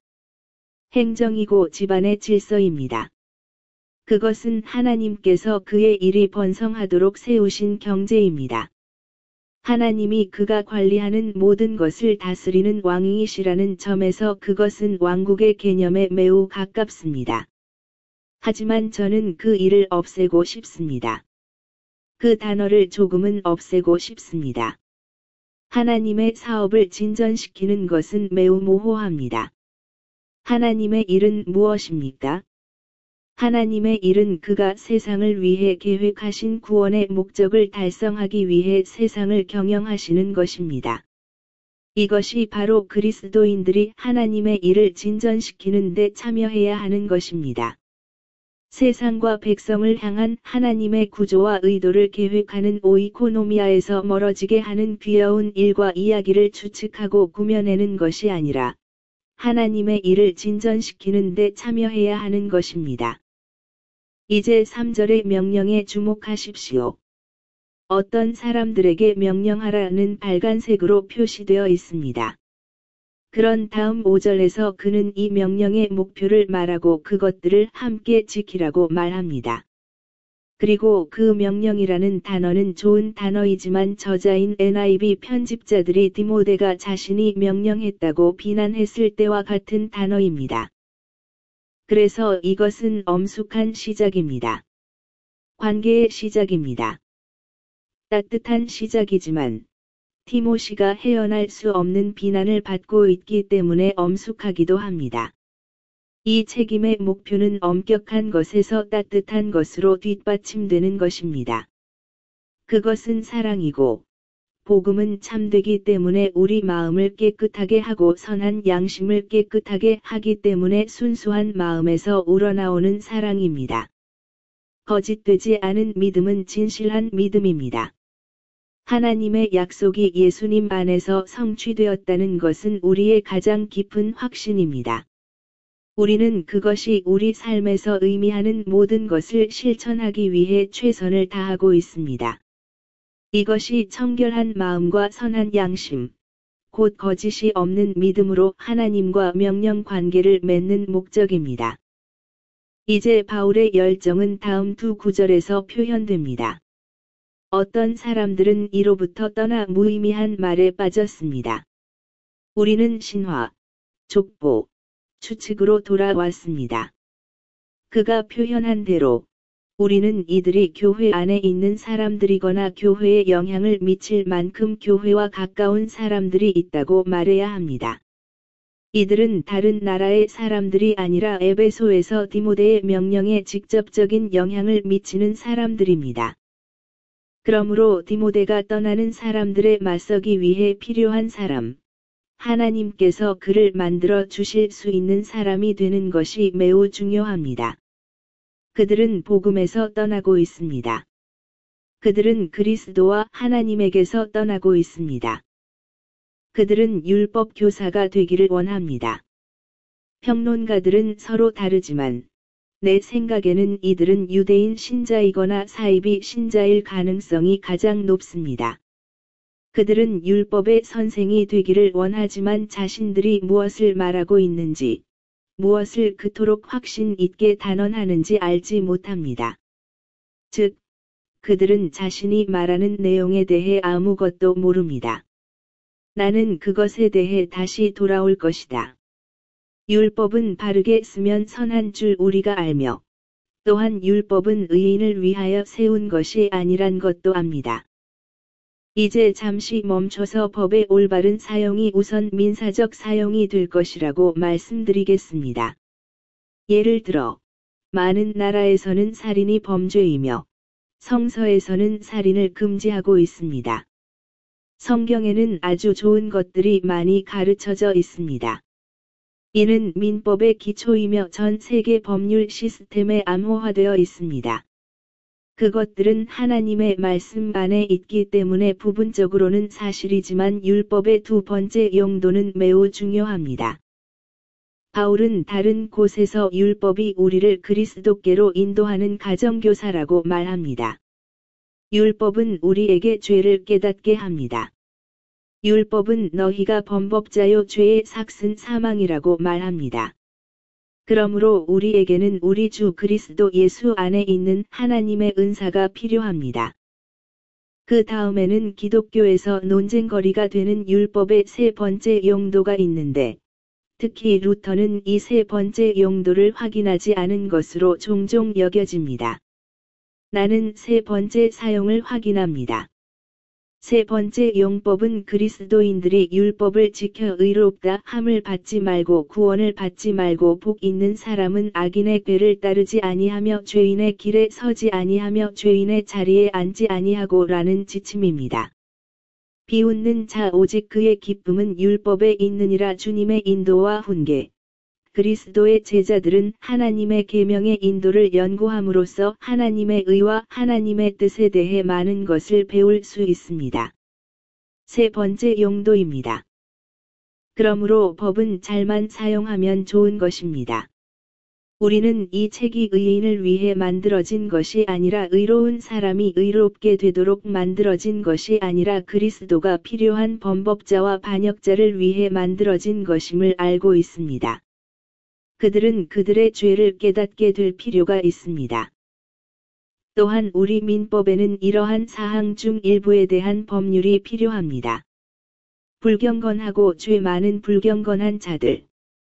행정이고 집안의 질서입니다. 그것은 하나님께서 그의 일이 번성하도록 세우신 경제입니다. 하나님이 그가 관리하는 모든 것을 다스리는 왕이시라는 점에서 그것은 왕국의 개념에 매우 가깝습니다. 하지만 저는 그 일을 없애고 싶습니다. 그 단어를 조금은 없애고 싶습니다. 하나님의 사업을 진전시키는 것은 매우 모호합니다. 하나님의 일은 무엇입니까? 하나님의 일은 그가 세상을 위해 계획하신 구원의 목적을 달성하기 위해 세상을 경영하시는 것입니다. 이것이 바로 그리스도인들이 하나님의 일을 진전시키는 데 참여해야 하는 것입니다. 세상과 백성을 향한 하나님의 구조와 의도를 계획하는 오이코노미아에서 멀어지게 하는 귀여운 일과 이야기를 추측하고 꾸며내는 것이 아니라 하나님의 일을 진전시키는 데 참여해야 하는 것입니다. 이제 3절의 명령에 주목하십시오. 어떤 사람들에게 명령하라는 빨간색으로 표시되어 있습니다. 그런 다음 5절에서 그는 이 명령의 목표를 말하고 그것들을 함께 지키라고 말합니다. 그리고 그 명령이라는 단어는 좋은 단어이지만 저자인 NIV 편집자들이 디모데가 자신이 명령했다고 비난했을 때와 같은 단어입니다. 그래서 이것은 엄숙한 시작입니다. 관계의 시작입니다. 따뜻한 시작이지만 티모시가 헤어날 수 없는 비난을 받고 있기 때문에 엄숙하기도 합니다. 이 책임의 목표는 엄격한 것에서 따뜻한 것으로 뒷받침되는 것입니다. 그것은 사랑이고, 복음은 참되기 때문에 우리 마음을 깨끗하게 하고 선한 양심을 깨끗하게 하기 때문에 순수한 마음에서 우러나오는 사랑입니다. 거짓되지 않은 믿음은 진실한 믿음입니다. 하나님의 약속이 예수님 안에서 성취되었다는 것은 우리의 가장 깊은 확신입니다. 우리는 그것이 우리 삶에서 의미하는 모든 것을 실천하기 위해 최선을 다하고 있습니다. 이것이 청결한 마음과 선한 양심, 곧 거짓이 없는 믿음으로 하나님과 명령 관계를 맺는 목적입니다. 이제 바울의 열정은 다음 두 구절에서 표현됩니다. 어떤 사람들은 이로부터 떠나 무의미한 말에 빠졌습니다. 우리는 신화, 족보, 추측으로 돌아왔습니다. 그가 표현한 대로 우리는 이들이 교회 안에 있는 사람들이거나 교회에 영향을 미칠 만큼 교회와 가까운 사람들이 있다고 말해야 합니다. 이들은 다른 나라의 사람들이 아니라 에베소에서 디모데의 명령에 직접적인 영향을 미치는 사람들입니다. 그러므로 디모데가 떠나는 사람들에 맞서기 위해 필요한 사람, 하나님께서 그를 만들어 주실 수 있는 사람이 되는 것이 매우 중요합니다. 그들은 복음에서 떠나고 있습니다. 그들은 그리스도와 하나님에게서 떠나고 있습니다. 그들은 율법 교사가 되기를 원합니다. 평론가들은 서로 다르지만 내 생각에는 이들은 유대인 신자이거나 사이비 신자일 가능성이 가장 높습니다. 그들은 율법의 선생이 되기를 원하지만 자신들이 무엇을 말하고 있는지, 무엇을 그토록 확신 있게 단언하는지 알지 못합니다. 즉, 그들은 자신이 말하는 내용에 대해 아무것도 모릅니다. 나는 그것에 대해 다시 돌아올 것이다. 율법은 바르게 쓰면 선한 줄 우리가 알며, 또한 율법은 의인을 위하여 세운 것이 아니란 것도 압니다. 이제 잠시 멈춰서 법의 올바른 사용이 우선 민사적 사용이 될 것이라고 말씀드리겠습니다. 예를 들어, 많은 나라에서는 살인이 범죄이며, 성서에서는 살인을 금지하고 있습니다. 성경에는 아주 좋은 것들이 많이 가르쳐져 있습니다. 이는 민법의 기초이며 전 세계 법률 시스템에 암호화되어 있습니다. 그것들은 하나님의 말씀 안에 있기 때문에 부분적으로는 사실이지만 율법의 두 번째 용도는 매우 중요합니다. 바울은 다른 곳에서 율법이 우리를 그리스도께로 인도하는 가정교사라고 말합니다. 율법은 우리에게 죄를 깨닫게 합니다. 율법은 너희가 범법자요 죄의 삭은 사망이라고 말합니다. 그러므로 우리에게는 우리 주 그리스도 예수 안에 있는 하나님의 은사가 필요합니다. 그 다음에는 기독교에서 논쟁거리가 되는 율법의 세 번째 용도가 있는데, 특히 루터는 이 세 번째 용도를 확인하지 않은 것으로 종종 여겨집니다. 나는 세 번째 사용을 확인합니다. 세 번째 용법은 그리스도인들이 율법을 지켜 의롭다 함을 받지 말고 구원을 받지 말고 복 있는 사람은 악인의 궤를 따르지 아니하며 죄인의 길에 서지 아니하며 죄인의 자리에 앉지 아니하고 라는 지침입니다. 비웃는 자 오직 그의 기쁨은 율법에 있느니라. 주님의 인도와 훈계. 그리스도의 제자들은 하나님의 계명의 인도를 연구함으로써 하나님의 의와 하나님의 뜻에 대해 많은 것을 배울 수 있습니다. 세 번째 용도입니다. 그러므로 법은 잘만 사용하면 좋은 것입니다. 우리는 이 책이 의인을 위해 만들어진 것이 아니라 의로운 사람이 의롭게 되도록 만들어진 것이 아니라 그리스도가 필요한 범법자와 반역자를 위해 만들어진 것임을 알고 있습니다. 그들은 그들의 죄를 깨닫게 될 필요가 있습니다. 또한 우리 민법에는 이러한 사항 중 일부에 대한 법률이 필요합니다. 불경건하고 죄 많은 불경건한 자들.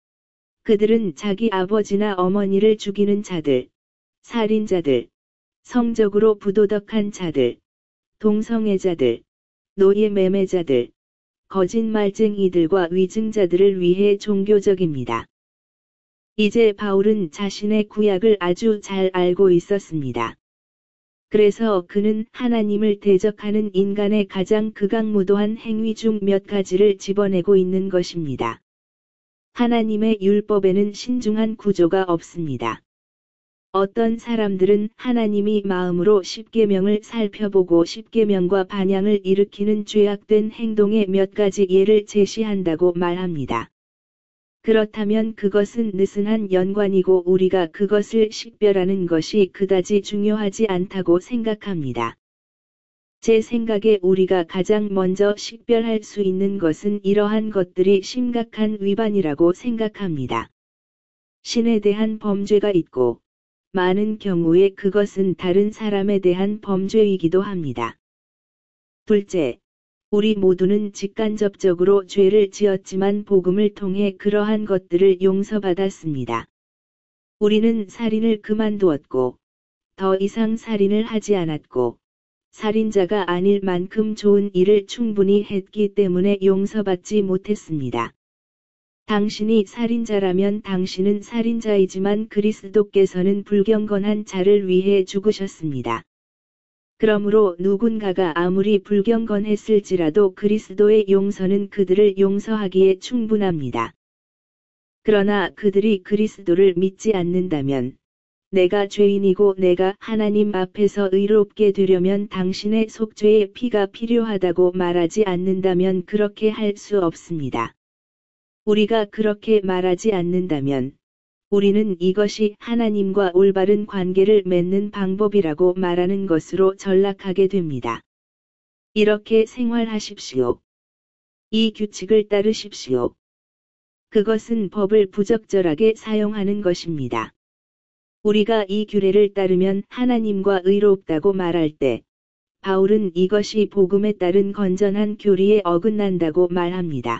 그들은 자기 아버지나 어머니를 죽이는 자들, 살인자들, 성적으로 부도덕한 자들, 동성애자들, 노예 매매자들, 거짓말쟁이들과 위증자들을 위해 종교적입니다. 이제 바울은 자신의 구약을 아주 잘 알고 있었습니다. 그래서 그는 하나님을 대적하는 인간의 가장 극악무도한 행위 중 몇 가지를 집어내고 있는 것입니다. 하나님의 율법에는 신중한 구조가 없습니다. 어떤 사람들은 하나님이 마음으로 십계명을 살펴보고 십계명과 반향을 일으키는 죄악된 행동의 몇 가지 예를 제시한다고 말합니다. 그렇다면 그것은 느슨한 연관이고 우리가 그것을 식별하는 것이 그다지 중요하지 않다고 생각합니다. 제 생각에 우리가 가장 먼저 식별할 수 있는 것은 이러한 것들이 심각한 위반이라고 생각합니다. 신에 대한 범죄가 있고, 많은 경우에 그것은 다른 사람에 대한 범죄이기도 합니다. 둘째, 우리 모두는 직간접적으로 죄를 지었지만 복음을 통해 그러한 것들을 용서받았습니다. 우리는 살인을 그만두었고, 더 이상 살인을 하지 않았고, 살인자가 아닐 만큼 좋은 일을 충분히 했기 때문에 용서받지 못했습니다. 당신이 살인자라면 당신은 살인자이지만 그리스도께서는 불경건한 자를 위해 죽으셨습니다. 그러므로 누군가가 아무리 불경건했을지라도 그리스도의 용서는 그들을 용서하기에 충분합니다. 그러나 그들이 그리스도를 믿지 않는다면, 내가 죄인이고 내가 하나님 앞에서 의롭게 되려면 당신의 속죄의 피가 필요하다고 말하지 않는다면 그렇게 할 수 없습니다. 우리가 그렇게 말하지 않는다면, 우리는 이것이 하나님과 올바른 관계를 맺는 방법이라고 말하는 것으로 전락하게 됩니다. 이렇게 생활하십시오. 이 규칙을 따르십시오. 그것은 법을 부적절하게 사용하는 것입니다. 우리가 이 규례를 따르면 하나님과 의롭다고 말할 때, 바울은 이것이 복음에 따른 건전한 교리에 어긋난다고 말합니다.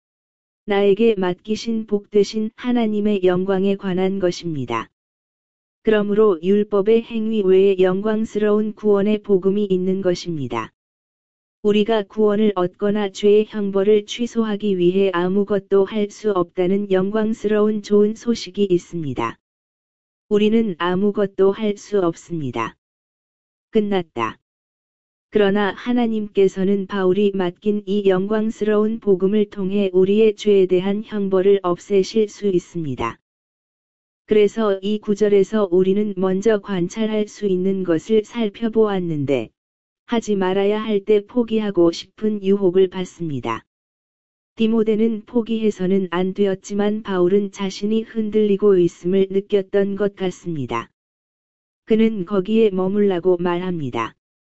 나에게 맡기신 복되신 하나님의 영광에 관한 것입니다. 그러므로 율법의 행위 외에 영광스러운 구원의 복음이 있는 것입니다. 우리가 구원을 얻거나 죄의 형벌을 취소하기 위해 아무것도 할 수 없다는 영광스러운 좋은 소식이 있습니다. 우리는 아무것도 할 수 없습니다. 끝났다. 그러나 하나님께서는 바울이 맡긴 이 영광스러운 복음을 통해 우리의 죄에 대한 형벌을 없애실 수 있습니다. 그래서 이 구절에서 우리는 먼저 관찰할 수 있는 것을 살펴보았는데, 하지 말아야 할 때 포기하고 싶은 유혹을 받습니다. 디모데는 포기해서는 안 되었지만 바울은 자신이 흔들리고 있음을 느꼈던 것 같습니다. 그는 거기에 머물라고 말합니다.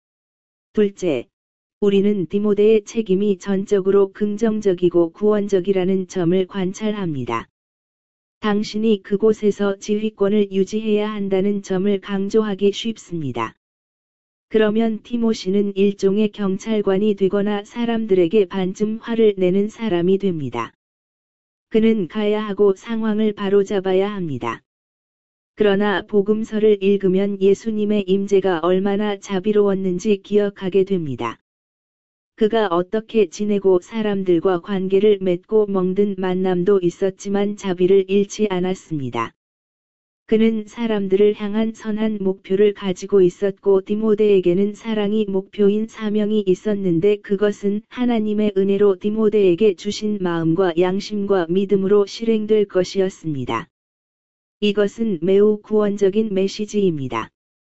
둘째, 우리는 디모데의 책임이 전적으로 긍정적이고 구원적이라는 점을 관찰합니다. 당신이 그곳에서 지휘권을 유지해야 한다는 점을 강조하기 쉽습니다. 그러면 디모시는 일종의 경찰관이 되거나 사람들에게 반쯤 화를 내는 사람이 됩니다. 그는 가야 하고 상황을 바로잡아야 합니다. 그러나 복음서를 읽으면 예수님의 임재가 얼마나 자비로웠는지 기억하게 됩니다. 그가 어떻게 지내고 사람들과 관계를 맺고 먹는 만남도 있었지만 자비를 잃지 않았습니다. 그는 사람들을 향한 선한 목표를 가지고 있었고 디모데에게는 사랑이 목표인 사명이 있었는데 그것은 하나님의 은혜로 디모데에게 주신 마음과 양심과 믿음으로 실행될 것이었습니다. 이것은 매우 구원적인 메시지입니다.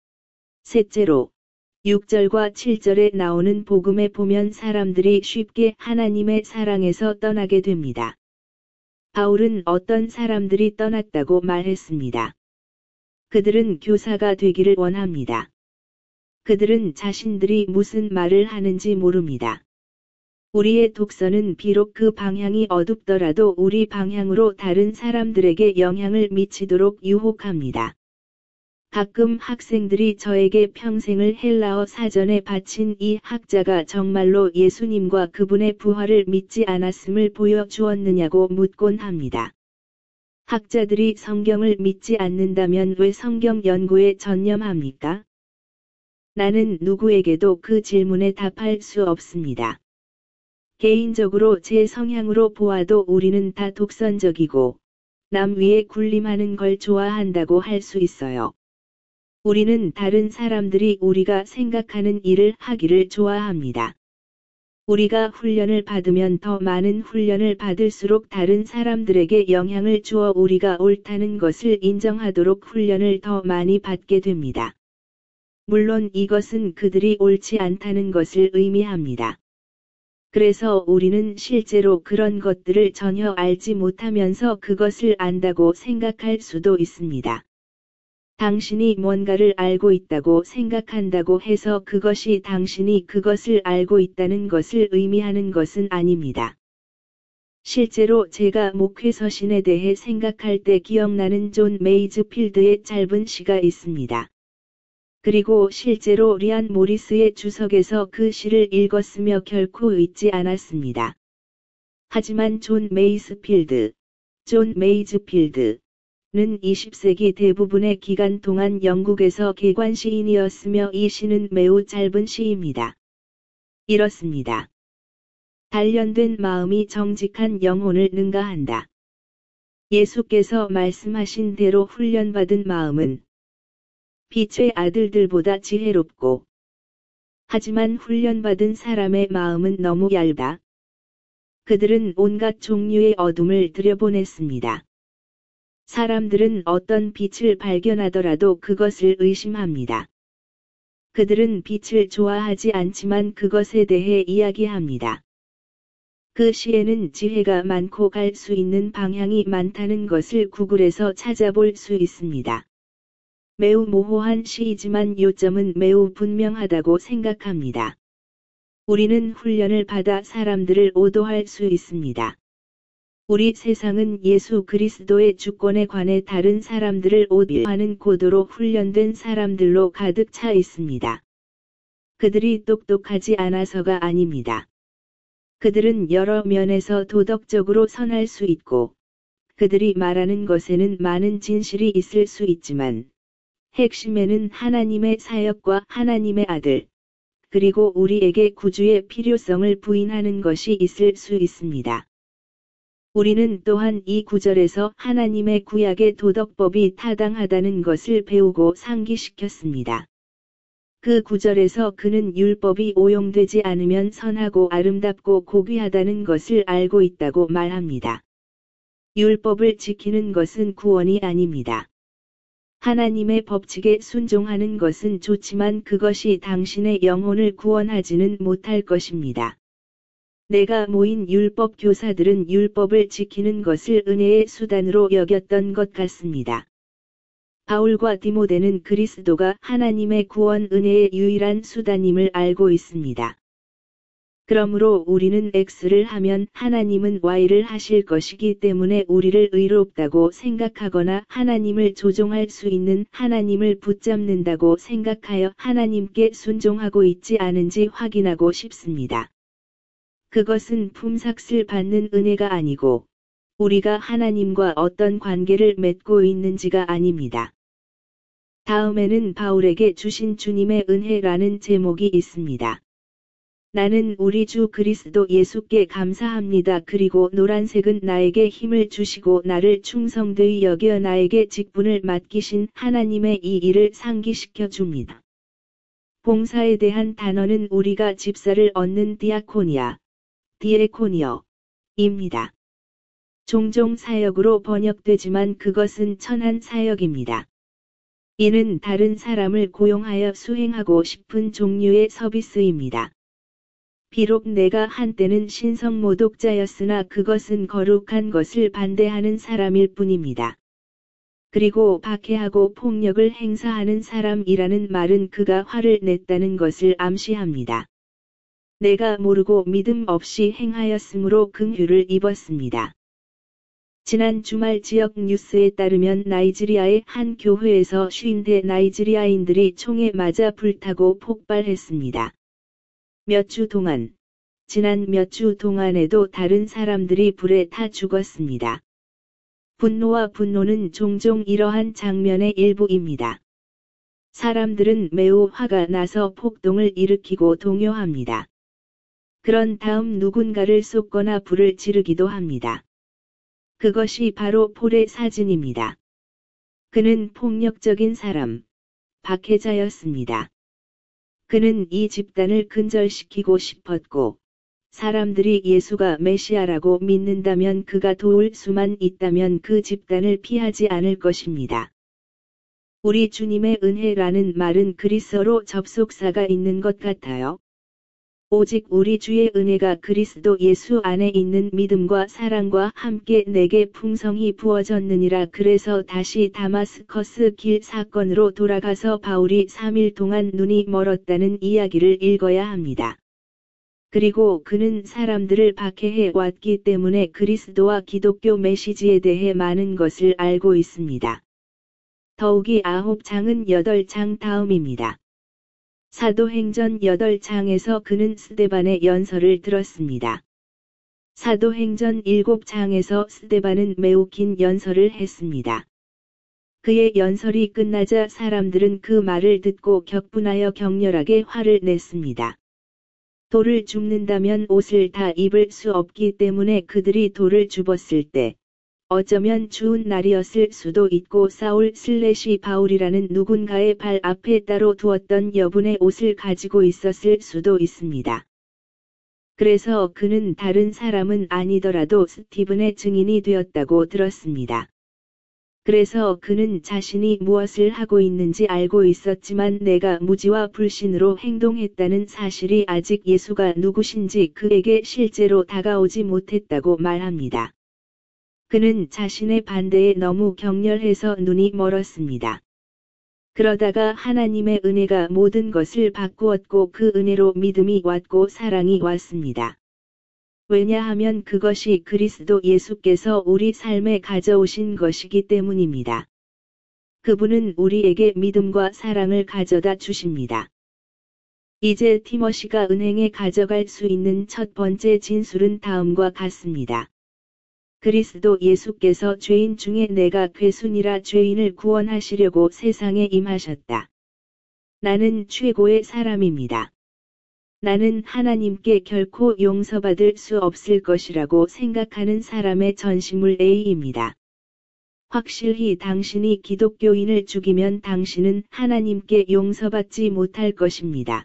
셋째로, 6절과 7절에 나오는 복음에 보면 사람들이 쉽게 하나님의 사랑에서 떠나게 됩니다. 바울은 어떤 사람들이 떠났다고 말했습니다. 그들은 교사가 되기를 원합니다. 그들은 자신들이 무슨 말을 하는지 모릅니다. 우리의 독서는 비록 그 방향이 어둡더라도 우리 방향으로 다른 사람들에게 영향을 미치도록 유혹합니다. 가끔 학생들이 저에게 평생을 헬라어 사전에 바친 이 학자가 정말로 예수님과 그분의 부활을 믿지 않았음을 보여주었느냐고 묻곤 합니다. 학자들이 성경을 믿지 않는다면 왜 성경 연구에 전념합니까? 나는 누구에게도 그 질문에 답할 수 없습니다. 개인적으로 제 성향으로 보아도 우리는 다 독선적이고 남 위에 군림하는 걸 좋아한다고 할 수 있어요. 우리는 다른 사람들이 우리가 생각하는 일을 하기를 좋아합니다. 우리가 훈련을 받으면 더 많은 훈련을 받을수록 다른 사람들에게 영향을 주어 우리가 옳다는 것을 인정하도록 훈련을 더 많이 받게 됩니다. 물론 이것은 그들이 옳지 않다는 것을 의미합니다. 그래서 우리는 실제로 그런 것들을 전혀 알지 못하면서 그것을 안다고 생각할 수도 있습니다. 당신이 뭔가를 알고 있다고 생각한다고 해서 그것이 당신이 그것을 알고 있다는 것을 의미하는 것은 아닙니다. 실제로 제가 목회 서신에 대해 생각할 때 기억나는 존 메이즈필드의 짧은 시가 있습니다. 그리고 실제로 리안 모리스의 주석에서 그 시를 읽었으며 결코 잊지 않았습니다. 하지만 존 메이즈필드는 20세기 대부분의 기간 동안 영국에서 개관 시인이었으며 이 시는 매우 짧은 시입니다. 이렇습니다. 단련된 마음이 정직한 영혼을 능가한다. 예수께서 말씀하신 대로 훈련받은 마음은 빛의 아들들보다 지혜롭고 하지만 훈련받은 사람의 마음은 너무 얇다. 그들은 온갖 종류의 어둠을 들여보냈습니다. 사람들은 어떤 빛을 발견하더라도 그것을 의심합니다. 그들은 빛을 좋아하지 않지만 그것에 대해 이야기합니다. 그 시에는 지혜가 많고 갈 수 있는 방향이 많다는 것을 구글에서 찾아볼 수 있습니다. 매우 모호한 시이지만 요점은 매우 분명하다고 생각합니다. 우리는 훈련을 받아 사람들을 오도할 수 있습니다. 우리 세상은 예수 그리스도의 주권에 관해 다른 사람들을 오도하는 고도로 훈련된 사람들로 가득 차 있습니다. 그들이 똑똑하지 않아서가 아닙니다. 그들은 여러 면에서 도덕적으로 선할 수 있고, 그들이 말하는 것에는 많은 진실이 있을 수 있지만, 핵심에는 하나님의 사역과 하나님의 아들, 그리고 우리에게 구주의 필요성을 부인하는 것이 있을 수 있습니다. 우리는 또한 이 구절에서 하나님의 구약의 도덕법이 타당하다는 것을 배우고 상기시켰습니다. 그 구절에서 그는 율법이 오용되지 않으면 선하고 아름답고 고귀하다는 것을 알고 있다고 말합니다. 율법을 지키는 것은 구원이 아닙니다. 하나님의 법칙에 순종하는 것은 좋지만 그것이 당신의 영혼을 구원하지는 못할 것입니다. 내가 모인 율법 교사들은 율법을 지키는 것을 은혜의 수단으로 여겼던 것 같습니다. 바울과 디모데는 그리스도가 하나님의 구원 은혜의 유일한 수단임을 알고 있습니다. 그러므로 우리는 X를 하면 하나님은 Y를 하실 것이기 때문에 우리를 의롭다고 생각하거나 하나님을 조종할 수 있는 하나님을 붙잡는다고 생각하여 하나님께 순종하고 있지 않은지 확인하고 싶습니다. 그것은 품삯을 받는 은혜가 아니고 우리가 하나님과 어떤 관계를 맺고 있는지가 아닙니다. 다음에는 바울에게 주신 주님의 은혜라는 제목이 있습니다. 나는 우리 주 그리스도 예수께 감사합니다. 그리고 노란색은 나에게 힘을 주시고 나를 충성되이 여겨 나에게 직분을 맡기신 하나님의 이 일을 상기시켜 줍니다. 봉사에 대한 단어는 우리가 집사를 얻는 디아코니아, 디에코니어입니다. 종종 사역으로 번역되지만 그것은 천한 사역입니다. 이는 다른 사람을 고용하여 수행하고 싶은 종류의 서비스입니다. 비록 내가 한때는 신성모독자였으나 그것은 거룩한 것을 반대하는 사람일 뿐입니다. 그리고 박해하고 폭력을 행사하는 사람이라는 말은 그가 화를 냈다는 것을 암시합니다. 내가 모르고 믿음 없이 행하였으므로 긍휼을 입었습니다. 지난 주말 지역 뉴스에 따르면 나이지리아의 한 교회에서 50대 나이지리아인들이 총에 맞아 불타고 폭발했습니다. 지난 몇 주 동안에도 다른 사람들이 불에 타 죽었습니다. 분노와 분노는 종종 이러한 장면의 일부입니다. 사람들은 매우 화가 나서 폭동을 일으키고 동요합니다. 그런 다음 누군가를 쏟거나 불을 지르기도 합니다. 그것이 바로 폴의 사진입니다. 그는 폭력적인 사람, 박해자였습니다. 그는 이 집단을 근절시키고 싶었고, 사람들이 예수가 메시아라고 믿는다면 그가 도울 수만 있다면 그 집단을 피하지 않을 것입니다. 우리 주님의 은혜라는 말은 그리스어로 접속사가 있는 것 같아요. 오직 우리 주의 은혜가 그리스도 예수 안에 있는 믿음과 사랑과 함께 내게 풍성히 부어졌느니라. 그래서 다시 다마스커스 길 사건으로 돌아가서 바울이 3일 동안 눈이 멀었다는 이야기를 읽어야 합니다. 그리고 그는 사람들을 박해해 왔기 때문에 그리스도와 기독교 메시지에 대해 많은 것을 알고 있습니다. 더욱이 9장은 8장 다음입니다. 사도행전 8장에서 그는 스데반의 연설을 들었습니다. 사도행전 7장에서 스데반은 매우 긴 연설을 했습니다. 그의 연설이 끝나자 사람들은 그 말을 듣고 격분하여 격렬하게 화를 냈습니다. 돌을 줍는다면 옷을 다 입을 수 없기 때문에 그들이 돌을 줍었을 때 어쩌면 추운 날이었을 수도 있고 사울/바울이라는 누군가의 발 앞에 따로 두었던 여분의 옷을 가지고 있었을 수도 있습니다. 그래서 그는 다른 사람은 아니더라도 스티븐의 증인이 되었다고 들었습니다. 그래서 그는 자신이 무엇을 하고 있는지 알고 있었지만 내가 무지와 불신으로 행동했다는 사실이 아직 예수가 누구신지 그에게 실제로 다가오지 못했다고 말합니다. 그는 자신의 반대에 너무 격렬해서 눈이 멀었습니다. 그러다가 하나님의 은혜가 모든 것을 바꾸었고 그 은혜로 믿음이 왔고 사랑이 왔습니다. 왜냐하면 그것이 그리스도 예수께서 우리 삶에 가져오신 것이기 때문입니다. 그분은 우리에게 믿음과 사랑을 가져다 주십니다. 이제 티모시가 은행에 가져갈 수 있는 첫 번째 진술은 다음과 같습니다. 그리스도 예수께서 죄인 중에 내가 괴순이라 죄인을 구원하시려고 세상에 임하셨다. 나는 최고의 사람입니다. 나는 하나님께 결코 용서받을 수 없을 것이라고 생각하는 사람의 전시물 A입니다. 확실히 당신이 기독교인을 죽이면 당신은 하나님께 용서받지 못할 것입니다.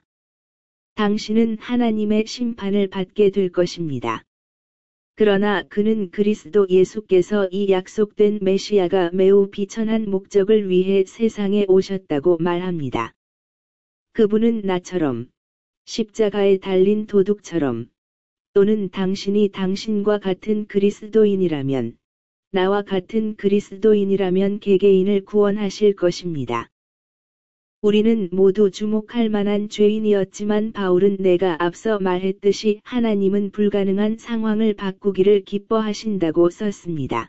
당신은 하나님의 심판을 받게 될 것입니다. 그러나 그는 그리스도 예수께서 이 약속된 메시아가 매우 비천한 목적을 위해 세상에 오셨다고 말합니다. 그분은 나처럼, 십자가에 달린 도둑처럼, 또는 당신이 당신과 같은 그리스도인이라면, 나와 같은 그리스도인이라면 개개인을 구원하실 것입니다. 우리는 모두 주목할 만한 죄인이었지만 바울은 내가 앞서 말했듯이 하나님은 불가능한 상황을 바꾸기를 기뻐하신다고 썼습니다.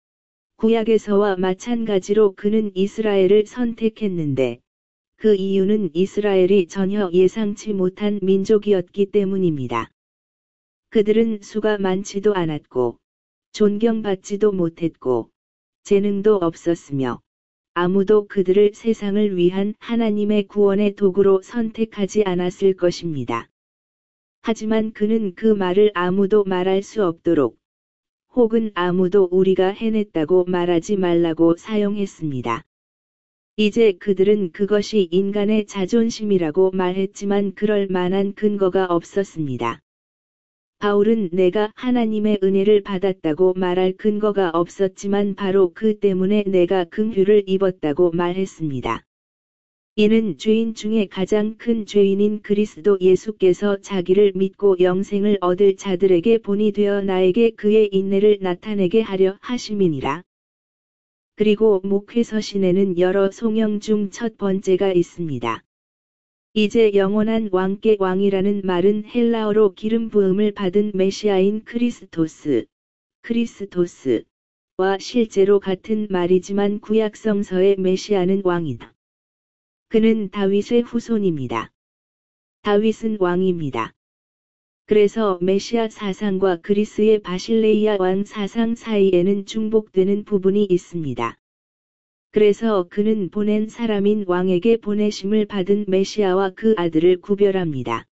구약에서와 마찬가지로 그는 이스라엘을 선택했는데, 그 이유는 이스라엘이 전혀 예상치 못한 민족이었기 때문입니다. 그들은 수가 많지도 않았고, 존경받지도 못했고, 재능도 없었으며, 아무도 그들을 세상을 위한 하나님의 구원의 도구로 선택하지 않았을 것입니다. 하지만 그는 그 말을 아무도 말할 수 없도록, 혹은 아무도 우리가 해냈다고 말하지 말라고 사용했습니다. 이제 그들은 그것이 인간의 자존심이라고 말했지만 그럴 만한 근거가 없었습니다. 바울은 내가 하나님의 은혜를 받았다고 말할 근거가 없었지만 바로 그 때문에 내가 긍휼을 입었다고 말했습니다. 이는 죄인 중에 가장 큰 죄인인 그리스도 예수께서 자기를 믿고 영생을 얻을 자들에게 본이 되어 나에게 그의 인내를 나타내게 하려 하심이니라. 그리고 목회서신에는 여러 송영 중 첫 번째가 있습니다. 이제 영원한 왕께 왕이라는 말은 헬라어로 기름 부음을 받은 메시아인 크리스토스와 실제로 같은 말이지만 구약성서의 메시아는 왕이다. 그는 다윗의 후손입니다. 다윗은 왕입니다. 그래서 메시아 사상과 그리스의 바실레이아 왕 사상 사이에는 중복되는 부분이 있습니다. 그래서 그는 보낸 사람인 왕에게 보내심을 받은 메시아와 그 아들을 구별합니다.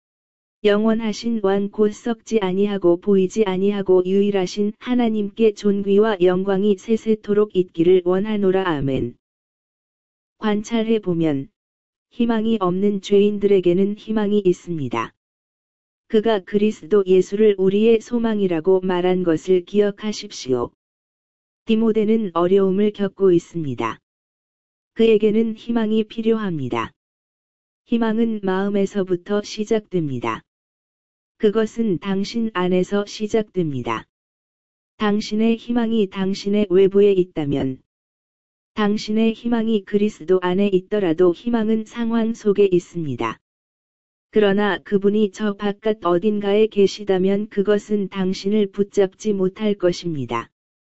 영원하신 왕 곧 썩지 아니하고 보이지 아니하고 유일하신 하나님께 존귀와 영광이 세세토록 있기를 원하노라. 아멘. 관찰해 보면 희망이 없는 죄인들에게는 희망이 있습니다. 그가 그리스도 예수를 우리의 소망이라고 말한 것을 기억하십시오. 디모데는 어려움을 겪고 있습니다. 그에게는 희망이 필요합니다. 희망은 마음에서부터 시작됩니다. 그것은 당신 안에서 시작됩니다. 당신의 희망이 당신의 외부에 있다면, 당신의 희망이 그리스도 안에 있더라도 희망은 상황 속에 있습니다. 그러나 그분이 저 바깥 어딘가에 계시다면 그것은 당신을 붙잡지 못할 것입니다.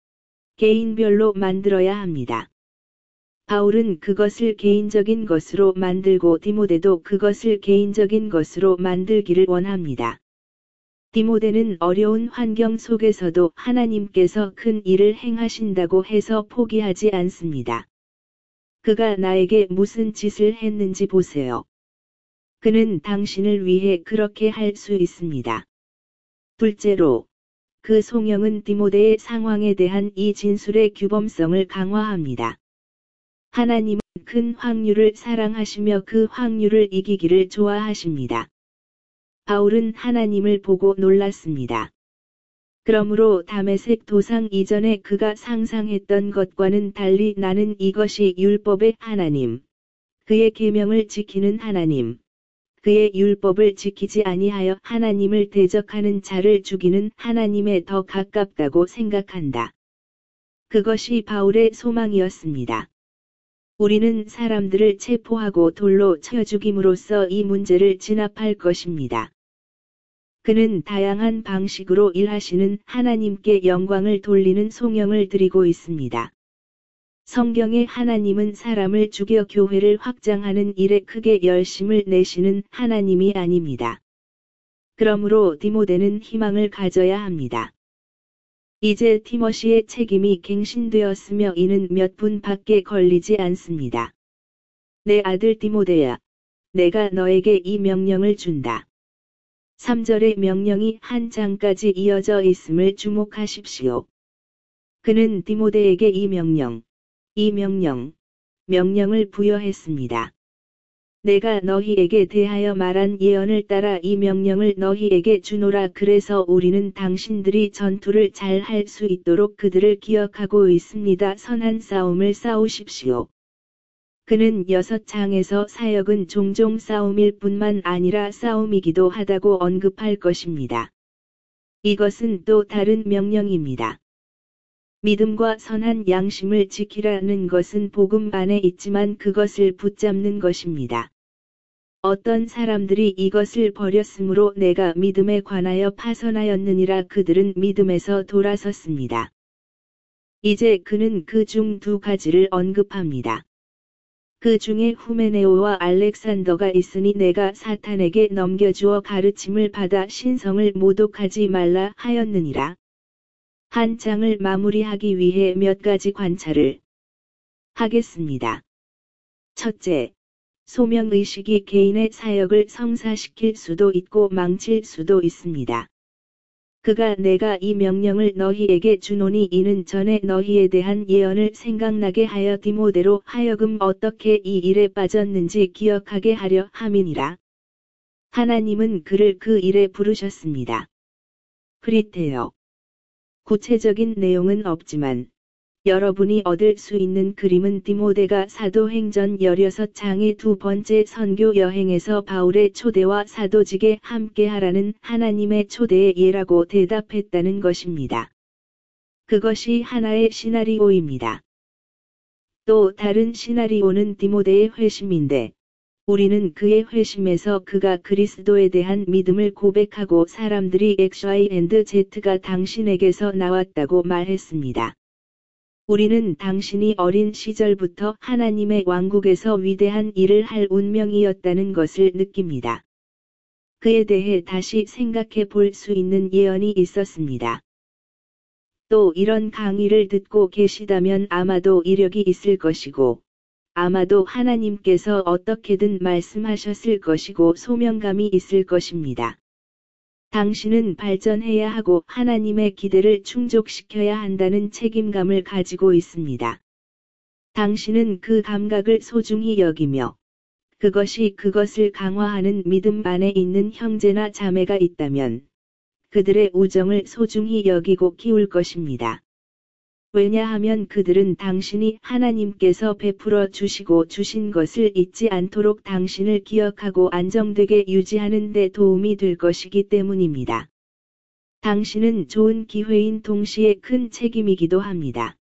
개인별로 만들어야 합니다. 바울은 그것을 개인적인 것으로 만들고 디모데도 그것을 개인적인 것으로 만들기를 원합니다. 디모데는 어려운 환경 속에서도 하나님께서 큰 일을 행하신다고 해서 포기하지 않습니다. 그가 나에게 무슨 짓을 했는지 보세요. 그는 당신을 위해 그렇게 할 수 있습니다. 둘째로, 그 송영은 디모데의 상황에 대한 이 진술의 규범성을 강화합니다. 하나님은 큰 확률을 사랑하시며 그 확률을 이기기를 좋아하십니다. 바울은 하나님을 보고 놀랐습니다. 그러므로 다메섹 도상 이전에 그가 상상했던 것과는 달리 나는 이것이 율법의 하나님, 그의 계명을 지키는 하나님, 그의 율법을 지키지 아니하여 하나님을 대적하는 자를 죽이는 하나님에 더 가깝다고 생각한다. 그것이 바울의 소망이었습니다. 우리는 사람들을 체포하고 돌로 쳐 죽임으로써 이 문제를 진압할 것입니다. 그는 다양한 방식으로 일하시는 하나님께 영광을 돌리는 송영을 드리고 있습니다. 성경의 하나님은 사람을 죽여 교회를 확장하는 일에 크게 열심을 내시는 하나님이 아닙니다. 그러므로 디모데는 희망을 가져야 합니다. 이제 티모시의 책임이 갱신되었으며 이는 몇 분 밖에 걸리지 않습니다. 내 아들 디모데야, 내가 너에게 이 명령을 준다. 3절의 명령이 한 장까지 이어져 있음을 주목하십시오. 그는 디모데에게 명령을 부여했습니다. 내가 너희에게 대하여 말한 예언을 따라 이 명령을 너희에게 주노라. 그래서 우리는 당신들이 전투를 잘 할 수 있도록 그들을 기억하고 있습니다. 선한 싸움을 싸우십시오. 그는 6장에서 사역은 종종 싸움일 뿐만 아니라 싸움이기도 하다고 언급할 것입니다. 이것은 또 다른 명령입니다. 믿음과 선한 양심을 지키라는 것은 복음 안에 있지만 그것을 붙잡는 것입니다. 어떤 사람들이 이것을 버렸으므로 내가 믿음에 관하여 파선하였느니라. 그들은 믿음에서 돌아섰습니다. 이제 그는 그 중 2가지를 언급합니다. 그 중에 후메네오와 알렉산더가 있으니 내가 사탄에게 넘겨주어 가르침을 받아 신성을 모독하지 말라 하였느니라. 한 장을 마무리하기 위해 몇 가지 관찰을 하겠습니다. 첫째, 소명의식이 개인의 사역을 성사시킬 수도 있고 망칠 수도 있습니다. 그가 내가 이 명령을 너희에게 주노니 이는 전에 너희에 대한 예언을 생각나게 하여 디모데로 하여금 어떻게 이 일에 빠졌는지 기억하게 하려 함이니라. 하나님은 그를 그 일에 부르셨습니다. 프리테어. 구체적인 내용은 없지만 여러분이 얻을 수 있는 그림은 디모데가 사도행전 16장의 2번째 선교 여행에서 바울의 초대와 사도직에 함께하라는 하나님의 초대의 예라고 대답했다는 것입니다. 그것이 하나의 시나리오입니다. 또 다른 시나리오는 디모데의 회심인데 우리는 그의 회심에서 그가 그리스도에 대한 믿음을 고백하고 사람들이 XYZ가 당신에게서 나왔다고 말했습니다. 우리는 당신이 어린 시절부터 하나님의 왕국에서 위대한 일을 할 운명이었다는 것을 느낍니다. 그에 대해 다시 생각해 볼 수 있는 예언이 있었습니다. 또 이런 강의를 듣고 계시다면 아마도 이력이 있을 것이고, 아마도 하나님께서 어떻게든 말씀하셨을 것이고 소명감이 있을 것입니다. 당신은 발전해야 하고 하나님의 기대를 충족시켜야 한다는 책임감을 가지고 있습니다. 당신은 그 감각을 소중히 여기며 그것이 그것을 강화하는 믿음 안에 있는 형제나 자매가 있다면 그들의 우정을 소중히 여기고 키울 것입니다. 왜냐하면 그들은 당신이 하나님께서 베풀어 주시고 주신 것을 잊지 않도록 당신을 기억하고 안정되게 유지하는 데 도움이 될 것이기 때문입니다. 당신은 좋은 기회인 동시에 큰 책임이기도 합니다.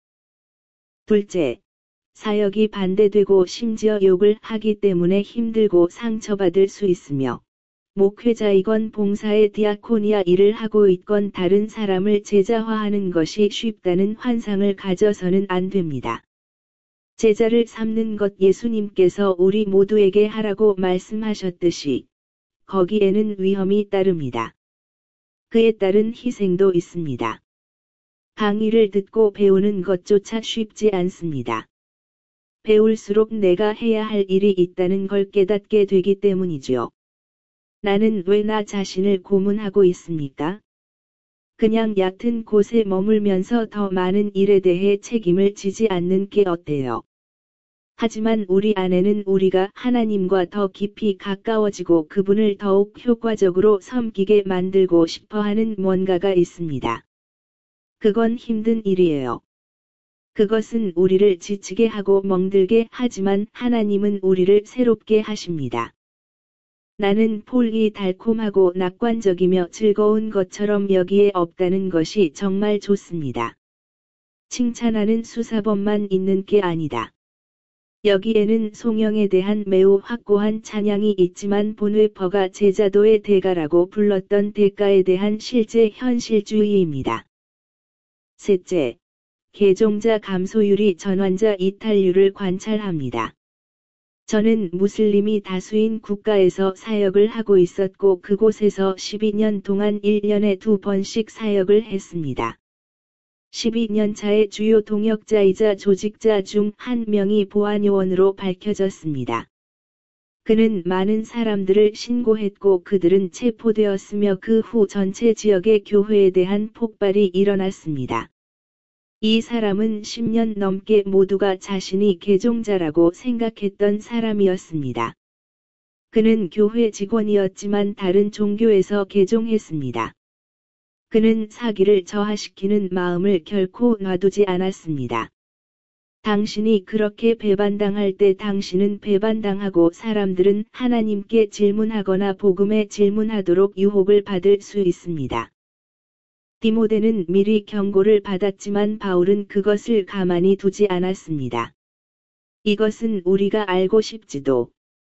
둘째, 사역이 반대되고 심지어 욕을 하기 때문에 힘들고 상처받을 수 있으며 목회자이건 봉사의 디아코니아 일을 하고 있건 다른 사람을 제자화하는 것이 쉽다는 환상을 가져서는 안 됩니다. 제자를 삼는 것 예수님께서 우리 모두에게 하라고 말씀하셨듯이 거기에는 위험이 따릅니다. 그에 따른 희생도 있습니다. 강의를 듣고 배우는 것조차 쉽지 않습니다. 배울수록 내가 해야 할 일이 있다는 걸 깨닫게 되기 때문이죠. 나는 왜 나 자신을 고문하고 있습니까? 그냥 얕은 곳에 머물면서 더 많은 일에 대해 책임을 지지 않는 게 어때요? 하지만 우리 안에는 우리가 하나님과 더 깊이 가까워지고 그분을 더욱 효과적으로 섬기게 만들고 싶어하는 뭔가가 있습니다. 그건 힘든 일이에요. 그것은 우리를 지치게 하고 멍들게 하지만 하나님은 우리를 새롭게 하십니다. 나는 폴이 달콤하고 낙관적이며 즐거운 것처럼 여기에 없다는 것이 정말 좋습니다. 칭찬하는 수사범만 있는 게 아니다. 여기에는 송영에 대한 매우 확고한 찬양이 있지만 본웨퍼가 제자도의 대가라고 불렀던 대가에 대한 실제 현실주의입니다. 셋째, 개종자 감소율이 전환자 이탈률을 관찰합니다. 저는 무슬림이 다수인 국가에서 사역을 하고 있었고 그곳에서 12년 동안 1년에 2번씩 사역을 했습니다. 12년 차의 주요 동역자이자 조직자 중 한 명이 보안요원으로 밝혀졌습니다. 그는 많은 사람들을 신고했고 그들은 체포되었으며 그 후 전체 지역의 교회에 대한 폭발이 일어났습니다. 이 사람은 10년 넘게 모두가 자신이 개종자라고 생각했던 사람이었습니다. 그는 교회 직원이었지만 다른 종교에서 개종했습니다. 그는 사기를 저하시키는 마음을 결코 놔두지 않았습니다. 당신이 그렇게 배반당할 때 당신은 배반당하고 사람들은 하나님께 질문하거나 복음에 질문하도록 유혹을 받을 수 있습니다. 디모데는 미리 경고를 받았지만 바울은 그것을 가만히 두지 않았습니다. 이것은 우리가 알고 싶지도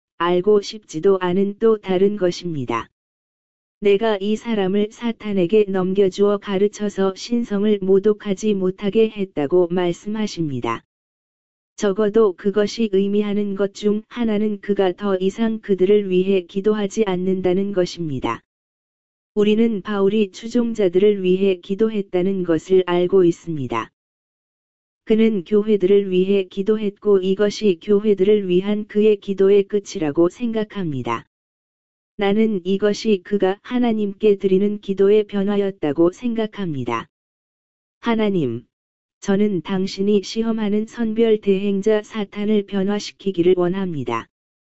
않은 또 다른 것입니다. 내가 이 사람을 사탄에게 넘겨주어 가르쳐서 신성을 모독하지 못하게 했다고 말씀하십니다. 적어도 그것이 의미하는 것 중 하나는 그가 더 이상 그들을 위해 기도하지 않는다는 것입니다. 우리는 바울이 추종자들을 위해 기도했다는 것을 알고 있습니다. 그는 교회들을 위해 기도했고 이것이 교회들을 위한 그의 기도의 끝이라고 생각합니다. 나는 이것이 그가 하나님께 드리는 기도의 변화였다고 생각합니다. 하나님, 저는 당신이 시험하는 선별 대행자 사탄을 변화시키기를 원합니다.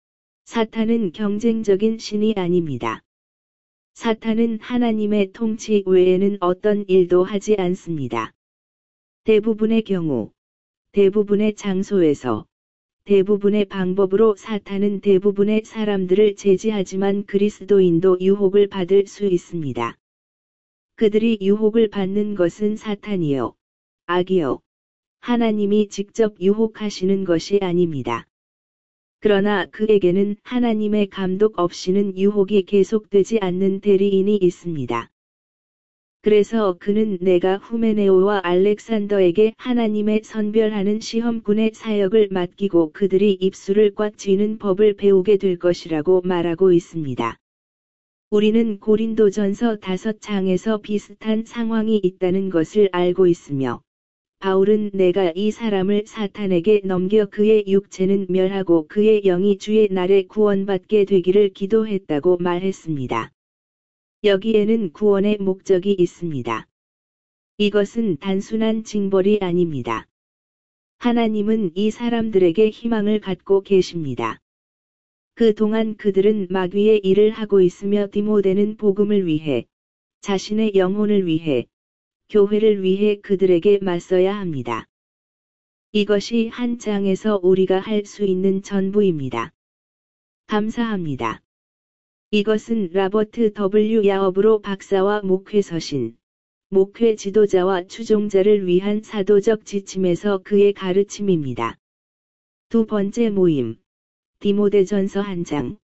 사탄은 경쟁적인 신이 아닙니다. 사탄은 하나님의 통치 외에는 어떤 일도 하지 않습니다. 대부분의 경우, 대부분의 장소에서, 대부분의 방법으로 사탄은 대부분의 사람들을 제지하지만 그리스도인도 유혹을 받을 수 있습니다. 그들이 유혹을 받는 것은 사탄이요, 악이요, 하나님이 직접 유혹하시는 것이 아닙니다. 그러나 그에게는 하나님의 감독 없이는 유혹이 계속되지 않는 대리인이 있습니다. 그래서 그는 내가 후메네오와 알렉산더에게 하나님의 선별하는 시험꾼의 사역을 맡기고 그들이 입술을 꽉 쥐는 법을 배우게 될 것이라고 말하고 있습니다. 우리는 고린도전서 5장에서 비슷한 상황이 있다는 것을 알고 있으며 바울은 내가 이 사람을 사탄에게 넘겨 그의 육체는 멸하고 그의 영이 주의 날에 구원받게 되기를 기도했다고 말했습니다. 여기에는 구원의 목적이 있습니다. 이것은 단순한 징벌이 아닙니다. 하나님은 이 사람들에게 희망을 갖고 계십니다. 그동안 그들은 마귀의 일을 하고 있으며 디모데는 복음을 위해, 자신의 영혼을 위해, 교회를 위해 그들에게 맞서야 합니다. 이것이 한 장에서 우리가 할 수 있는 전부입니다. 감사합니다. 이것은 라버트 W. 야업으로 박사와 목회 서신, 목회 지도자와 추종자를 위한 사도적 지침에서 그의 가르침입니다. 두 번째 모임, 디모데전서 1장.